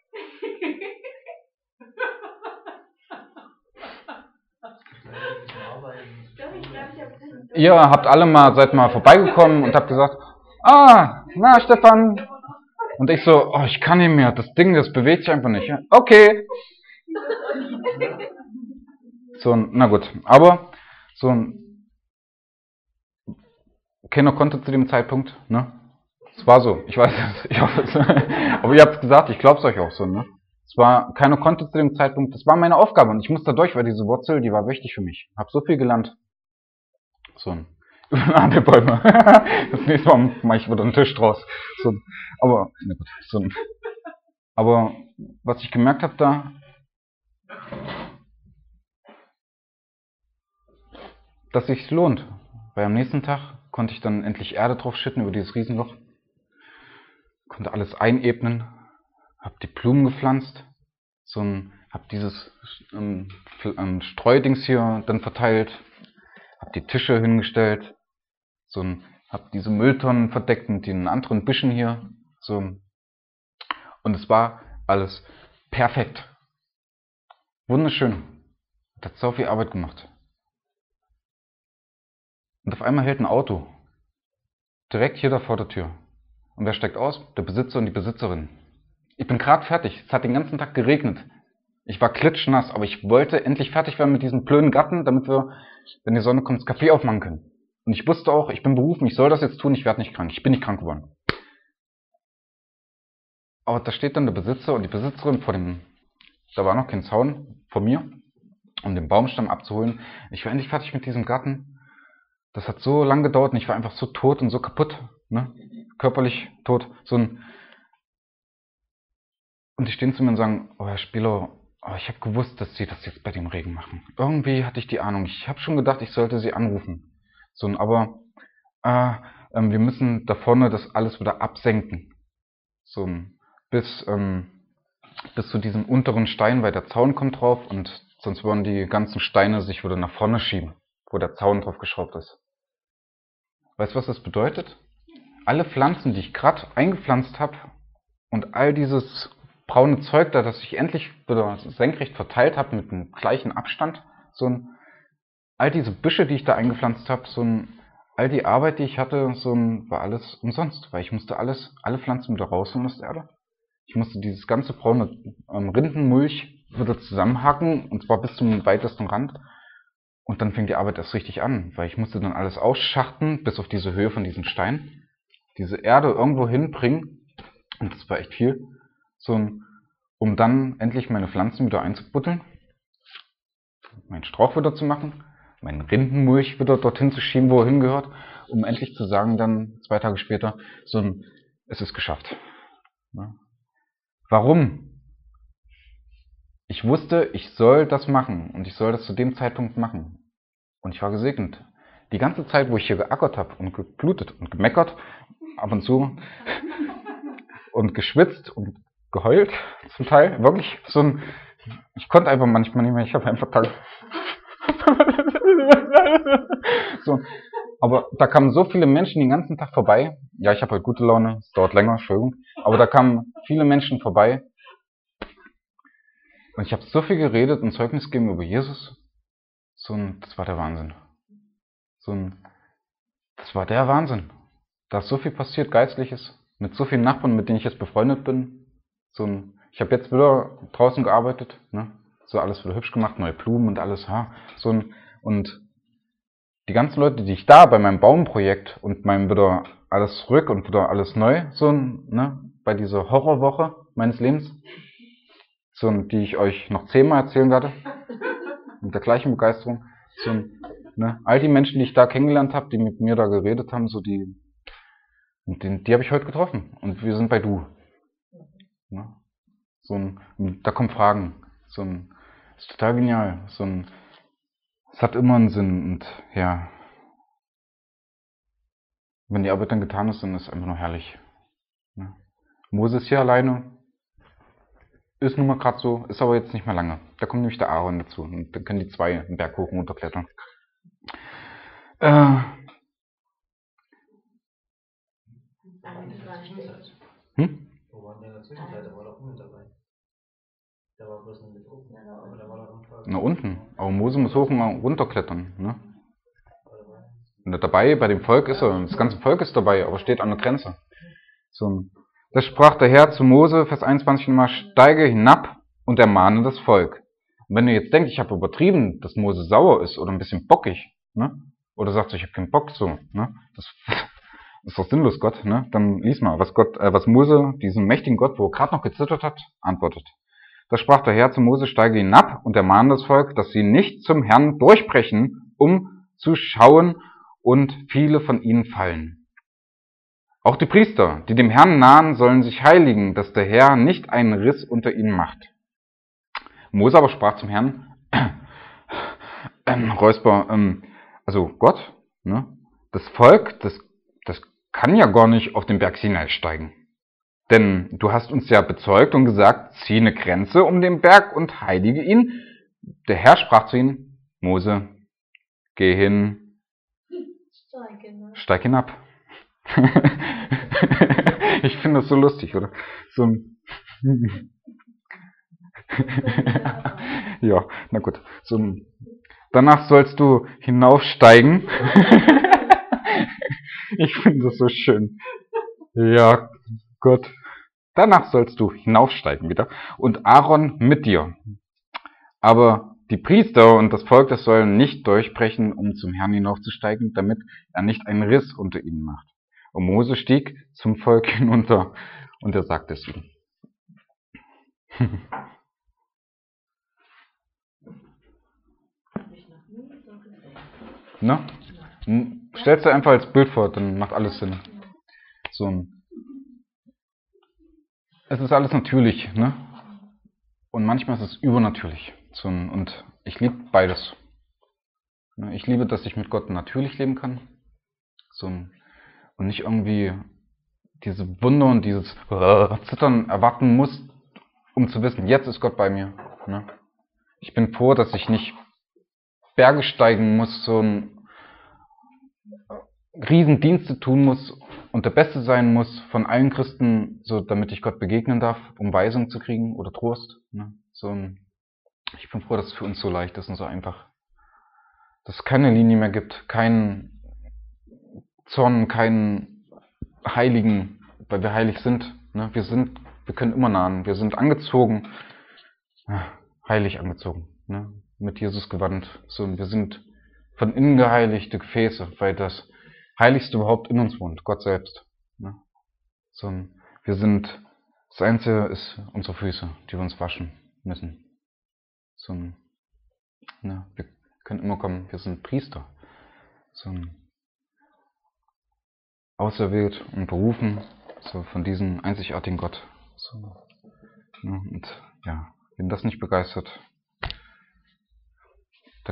Ihr habt alle mal, seid mal vorbeigekommen und habt gesagt, ah, na Stefan. Und ich so, oh, ich kann nicht mehr, das Ding, das bewegt sich einfach nicht. Okay. So, na gut, aber so ein, keiner konnte zu dem Zeitpunkt, ne? Es war so, ich weiß es, ich hoffe es. Aber ihr habt es gesagt, ich glaube es euch auch so, ne? Es war, keiner konnte zu dem Zeitpunkt, das war meine Aufgabe und ich musste da durch, weil diese Wurzel, die war wichtig für mich. Hab so viel gelernt. So ein Apfelbäume. Das nächste Mal mache ich wieder einen Tisch draus. So, aber, na gut, so ein, aber was ich gemerkt habe da, dass sich's lohnt. Weil am nächsten Tag konnte ich dann endlich Erde drauf schütten über dieses Riesenloch. Konnte alles einebnen. Hab die Blumen gepflanzt. So ein, hab dieses ähm, ähm, Streudings hier dann verteilt. Hab die Tische hingestellt. So ein, hab diese Mülltonnen verdeckt mit den anderen Büschen hier. So. Und es war alles perfekt. Wunderschön. Das hat so viel Arbeit gemacht. Und auf einmal hält ein Auto direkt hier da vor der Tür. Und wer steigt aus? Der Besitzer und die Besitzerin. Ich bin gerade fertig. Es hat den ganzen Tag geregnet. Ich war klitschnass, aber ich wollte endlich fertig werden mit diesem blöden Garten, damit wir, wenn die Sonne kommt, das Café aufmachen können. Und ich wusste auch, ich bin berufen, ich soll das jetzt tun, ich werde nicht krank. Ich bin nicht krank geworden. Aber da steht dann der Besitzer und die Besitzerin vor dem, da war noch kein Zaun vor mir, um den Baumstamm abzuholen. Ich war endlich fertig mit diesem Garten. Das hat so lange gedauert und ich war einfach so tot und so kaputt, ne? Körperlich tot. So ein und die stehen zu mir und sagen, oh Herr Spieler, oh, ich habe gewusst, dass Sie das jetzt bei dem Regen machen. Irgendwie hatte ich die Ahnung. Ich habe schon gedacht, ich sollte Sie anrufen. So ein, aber ah, ähm, wir müssen da vorne das alles wieder absenken. So, bis, ähm, bis zu diesem unteren Stein, weil der Zaun kommt drauf und sonst würden die ganzen Steine sich wieder nach vorne schieben, wo der Zaun drauf geschraubt ist. Weißt du, was das bedeutet? Alle Pflanzen, die ich gerade eingepflanzt habe und all dieses braune Zeug da, das ich endlich wieder senkrecht verteilt habe mit dem gleichen Abstand, so ein, all diese Büsche, die ich da eingepflanzt habe, so ein, all die Arbeit, die ich hatte, so ein, war alles umsonst, weil ich musste alles, alle Pflanzen wieder rausholen aus der Erde. Ich musste dieses ganze braune ähm, Rindenmulch wieder zusammenhacken, und zwar bis zum weitesten Rand. Und dann fing die Arbeit erst richtig an, weil ich musste dann alles ausschachten, bis auf diese Höhe von diesen Steinen, diese Erde irgendwo hinbringen, und das war echt viel, so, um dann endlich meine Pflanzen wieder einzubuddeln, meinen Strauch wieder zu machen, meinen Rindenmulch wieder dorthin zu schieben, wo er hingehört, um endlich zu sagen dann, zwei Tage später, so ein, es ist geschafft. Ja. Warum? Ich wusste, ich soll das machen und ich soll das zu dem Zeitpunkt machen. Und ich war gesegnet. Die ganze Zeit, wo ich hier geackert habe und geblutet und gemeckert, ab und zu, und geschwitzt und geheult, zum Teil, wirklich so ein, ich konnte einfach manchmal nicht mehr, ich habe einfach Tag. So, aber da kamen so viele Menschen den ganzen Tag vorbei. Ja, ich habe halt gute Laune, es dauert länger, Entschuldigung. Aber da kamen viele Menschen vorbei. Und ich habe so viel geredet und Zeugnis gegeben über Jesus. So ein, das war der Wahnsinn. So ein, das war der Wahnsinn. Da ist so viel passiert, Geistliches, mit so vielen Nachbarn, mit denen ich jetzt befreundet bin. So ein, ich habe jetzt wieder draußen gearbeitet, ne? So alles wieder hübsch gemacht, neue Blumen und alles. Ha, so ein, und die ganzen Leute, die ich da bei meinem Baumprojekt und meinem wieder alles zurück und wieder alles neu, so ein, ne, bei dieser Horrorwoche meines Lebens, so ein, die ich euch noch zehnmal erzählen werde, mit der gleichen Begeisterung, so ein, ne, all die Menschen, die ich da kennengelernt habe, die mit mir da geredet haben, so die, die, die habe ich heute getroffen und wir sind bei Du. Ne? So ein, da kommen Fragen, so ein, ist total genial, so ein, es hat immer einen Sinn und ja, wenn die Arbeit dann getan ist, dann ist es einfach nur herrlich. Ne? Mose ist hier alleine, ist nun mal gerade so, ist aber jetzt nicht mehr lange. Da kommt nämlich der Aaron dazu und dann können die zwei den Berg hoch und runterklettern. Äh, hm? Wo war denn der in der Zwischenzeit? Der war doch unten dabei. Der war bloß nicht mit oben. Aber der war doch am Tag. Na unten. Aber Mose muss hoch und runterklettern. Ne? Und dabei, bei dem Volk ist er. Das ganze Volk ist dabei, aber steht an der Grenze. So. Das sprach der Herr zu Mose, Vers einundzwanzig nochmal, steige hinab und ermahne das Volk. Und wenn du jetzt denkst, ich habe übertrieben, dass Mose sauer ist oder ein bisschen bockig, ne? Oder sagst du, ich habe keinen Bock, so, ne? Das ist doch sinnlos, Gott, ne? Dann lies mal, was Gott, äh, was Mose, diesem mächtigen Gott, wo er gerade noch gezittert hat, antwortet. Da sprach der Herr zu Mose, steige hinab und ermahne das Volk, dass sie nicht zum Herrn durchbrechen, um zu schauen, und viele von ihnen fallen. Auch die Priester, die dem Herrn nahen, sollen sich heiligen, dass der Herr nicht einen Riss unter ihnen macht. Mose aber sprach zum Herrn, ähm, Räusper, ähm, also Gott, ne, das Volk, das, das kann ja gar nicht auf den Berg Sinai steigen. Denn du hast uns ja bezeugt und gesagt, zieh eine Grenze um den Berg und heilige ihn. Der Herr sprach zu ihnen, Mose, geh hin, steig hinab. Ich finde das so lustig, oder? So ein ja, na gut. So ein Danach sollst du hinaufsteigen. Ich finde das so schön. Ja, Gott. Danach sollst du hinaufsteigen wieder. Und Aaron mit dir. Aber die Priester und das Volk, das sollen nicht durchbrechen, um zum Herrn hinaufzusteigen, damit er nicht einen Riss unter ihnen macht. Und Mose stieg zum Volk hinunter und er sagte es ihnen. Ne? Stellst du einfach als Bild vor, dann macht alles Sinn. So ein es ist alles natürlich, ne? Und manchmal ist es übernatürlich. So ein, und ich liebe beides. Ich liebe, dass ich mit Gott natürlich leben kann. So ein, und nicht irgendwie diese Wunder und dieses Zittern erwarten muss, um zu wissen, jetzt ist Gott bei mir. Ne? Ich bin froh, dass ich nicht Berge steigen muss, so einen Riesendienste tun muss und der Beste sein muss von allen Christen, so damit ich Gott begegnen darf, um Weisung zu kriegen oder Trost. Ne? So ein, ich bin froh, dass es für uns so leicht ist und so einfach. Dass es keine Linie mehr gibt, keinen Zorn, keinen Heiligen, weil wir heilig sind. Ne? Wir sind, wir können immer nahen. Wir sind angezogen, heilig angezogen, ne? Mit Jesus gewandt. So, und wir sind von innen geheiligte Gefäße, weil das Heiligste überhaupt in uns wohnt, Gott selbst. Ne? So, wir sind, das Einzige ist unsere Füße, die wir uns waschen müssen. So, ne? Wir können immer kommen, wir sind Priester. So, auserwählt und berufen, so von diesem einzigartigen Gott. So, ne? Und ja, wenn das nicht begeistert, da,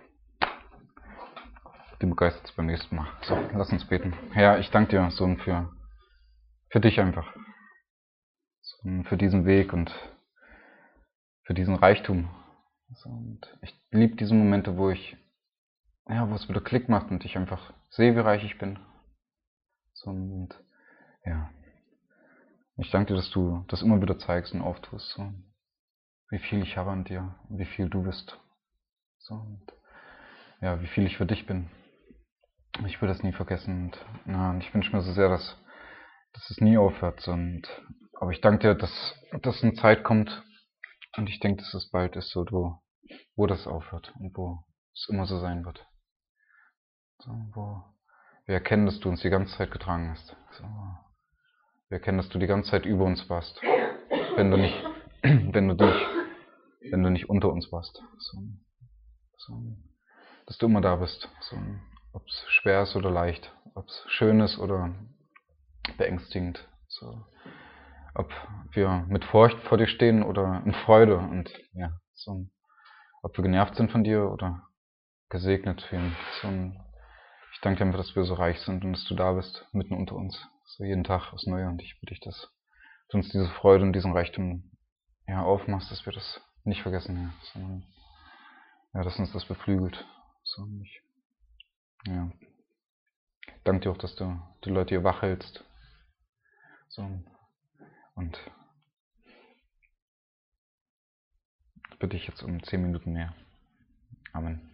den begeistert es beim nächsten Mal. So, lass uns beten. Herr, ich danke dir, Sohn, für, für dich einfach. So, für diesen Weg und für diesen Reichtum. So, und ich liebe diese Momente, wo ich, ja, wo es wieder Klick macht und ich einfach sehe, wie reich ich bin. So, und ja, ich danke dir, dass du das immer wieder zeigst und auftust. So, wie viel ich habe an dir, wie viel du bist. So, und ja, wie viel ich für dich bin. Ich will das nie vergessen. Und, na, und ich wünsche mir so sehr, dass, dass es nie aufhört. Und, aber ich danke dir, dass, dass eine Zeit kommt, und ich denke, dass es bald ist, so, wo, wo das aufhört und wo es immer so sein wird. So, wo wir erkennen, dass du uns die ganze Zeit getragen hast. So, wir erkennen, dass du die ganze Zeit über uns warst. Wenn du nicht, wenn du nicht, wenn du nicht unter uns warst. So, so, dass du immer da bist. So, ob es schwer ist oder leicht, ob es schön ist oder beängstigend. So, ob wir mit Furcht vor dir stehen oder in Freude und ja, so, ob wir genervt sind von dir oder gesegnet fühlen. So, ich danke dir einfach, dass wir so reich sind und dass du da bist, mitten unter uns. So jeden Tag aufs Neue, und ich bitte dich, dass du uns diese Freude und diesen Reichtum ja, aufmachst, dass wir das nicht vergessen, ja, sondern ja, dass uns das beflügelt. So, ich, ja. Ich danke dir auch, dass du die Leute hier wach hältst. So, und bitte ich jetzt um zehn Minuten mehr. Amen.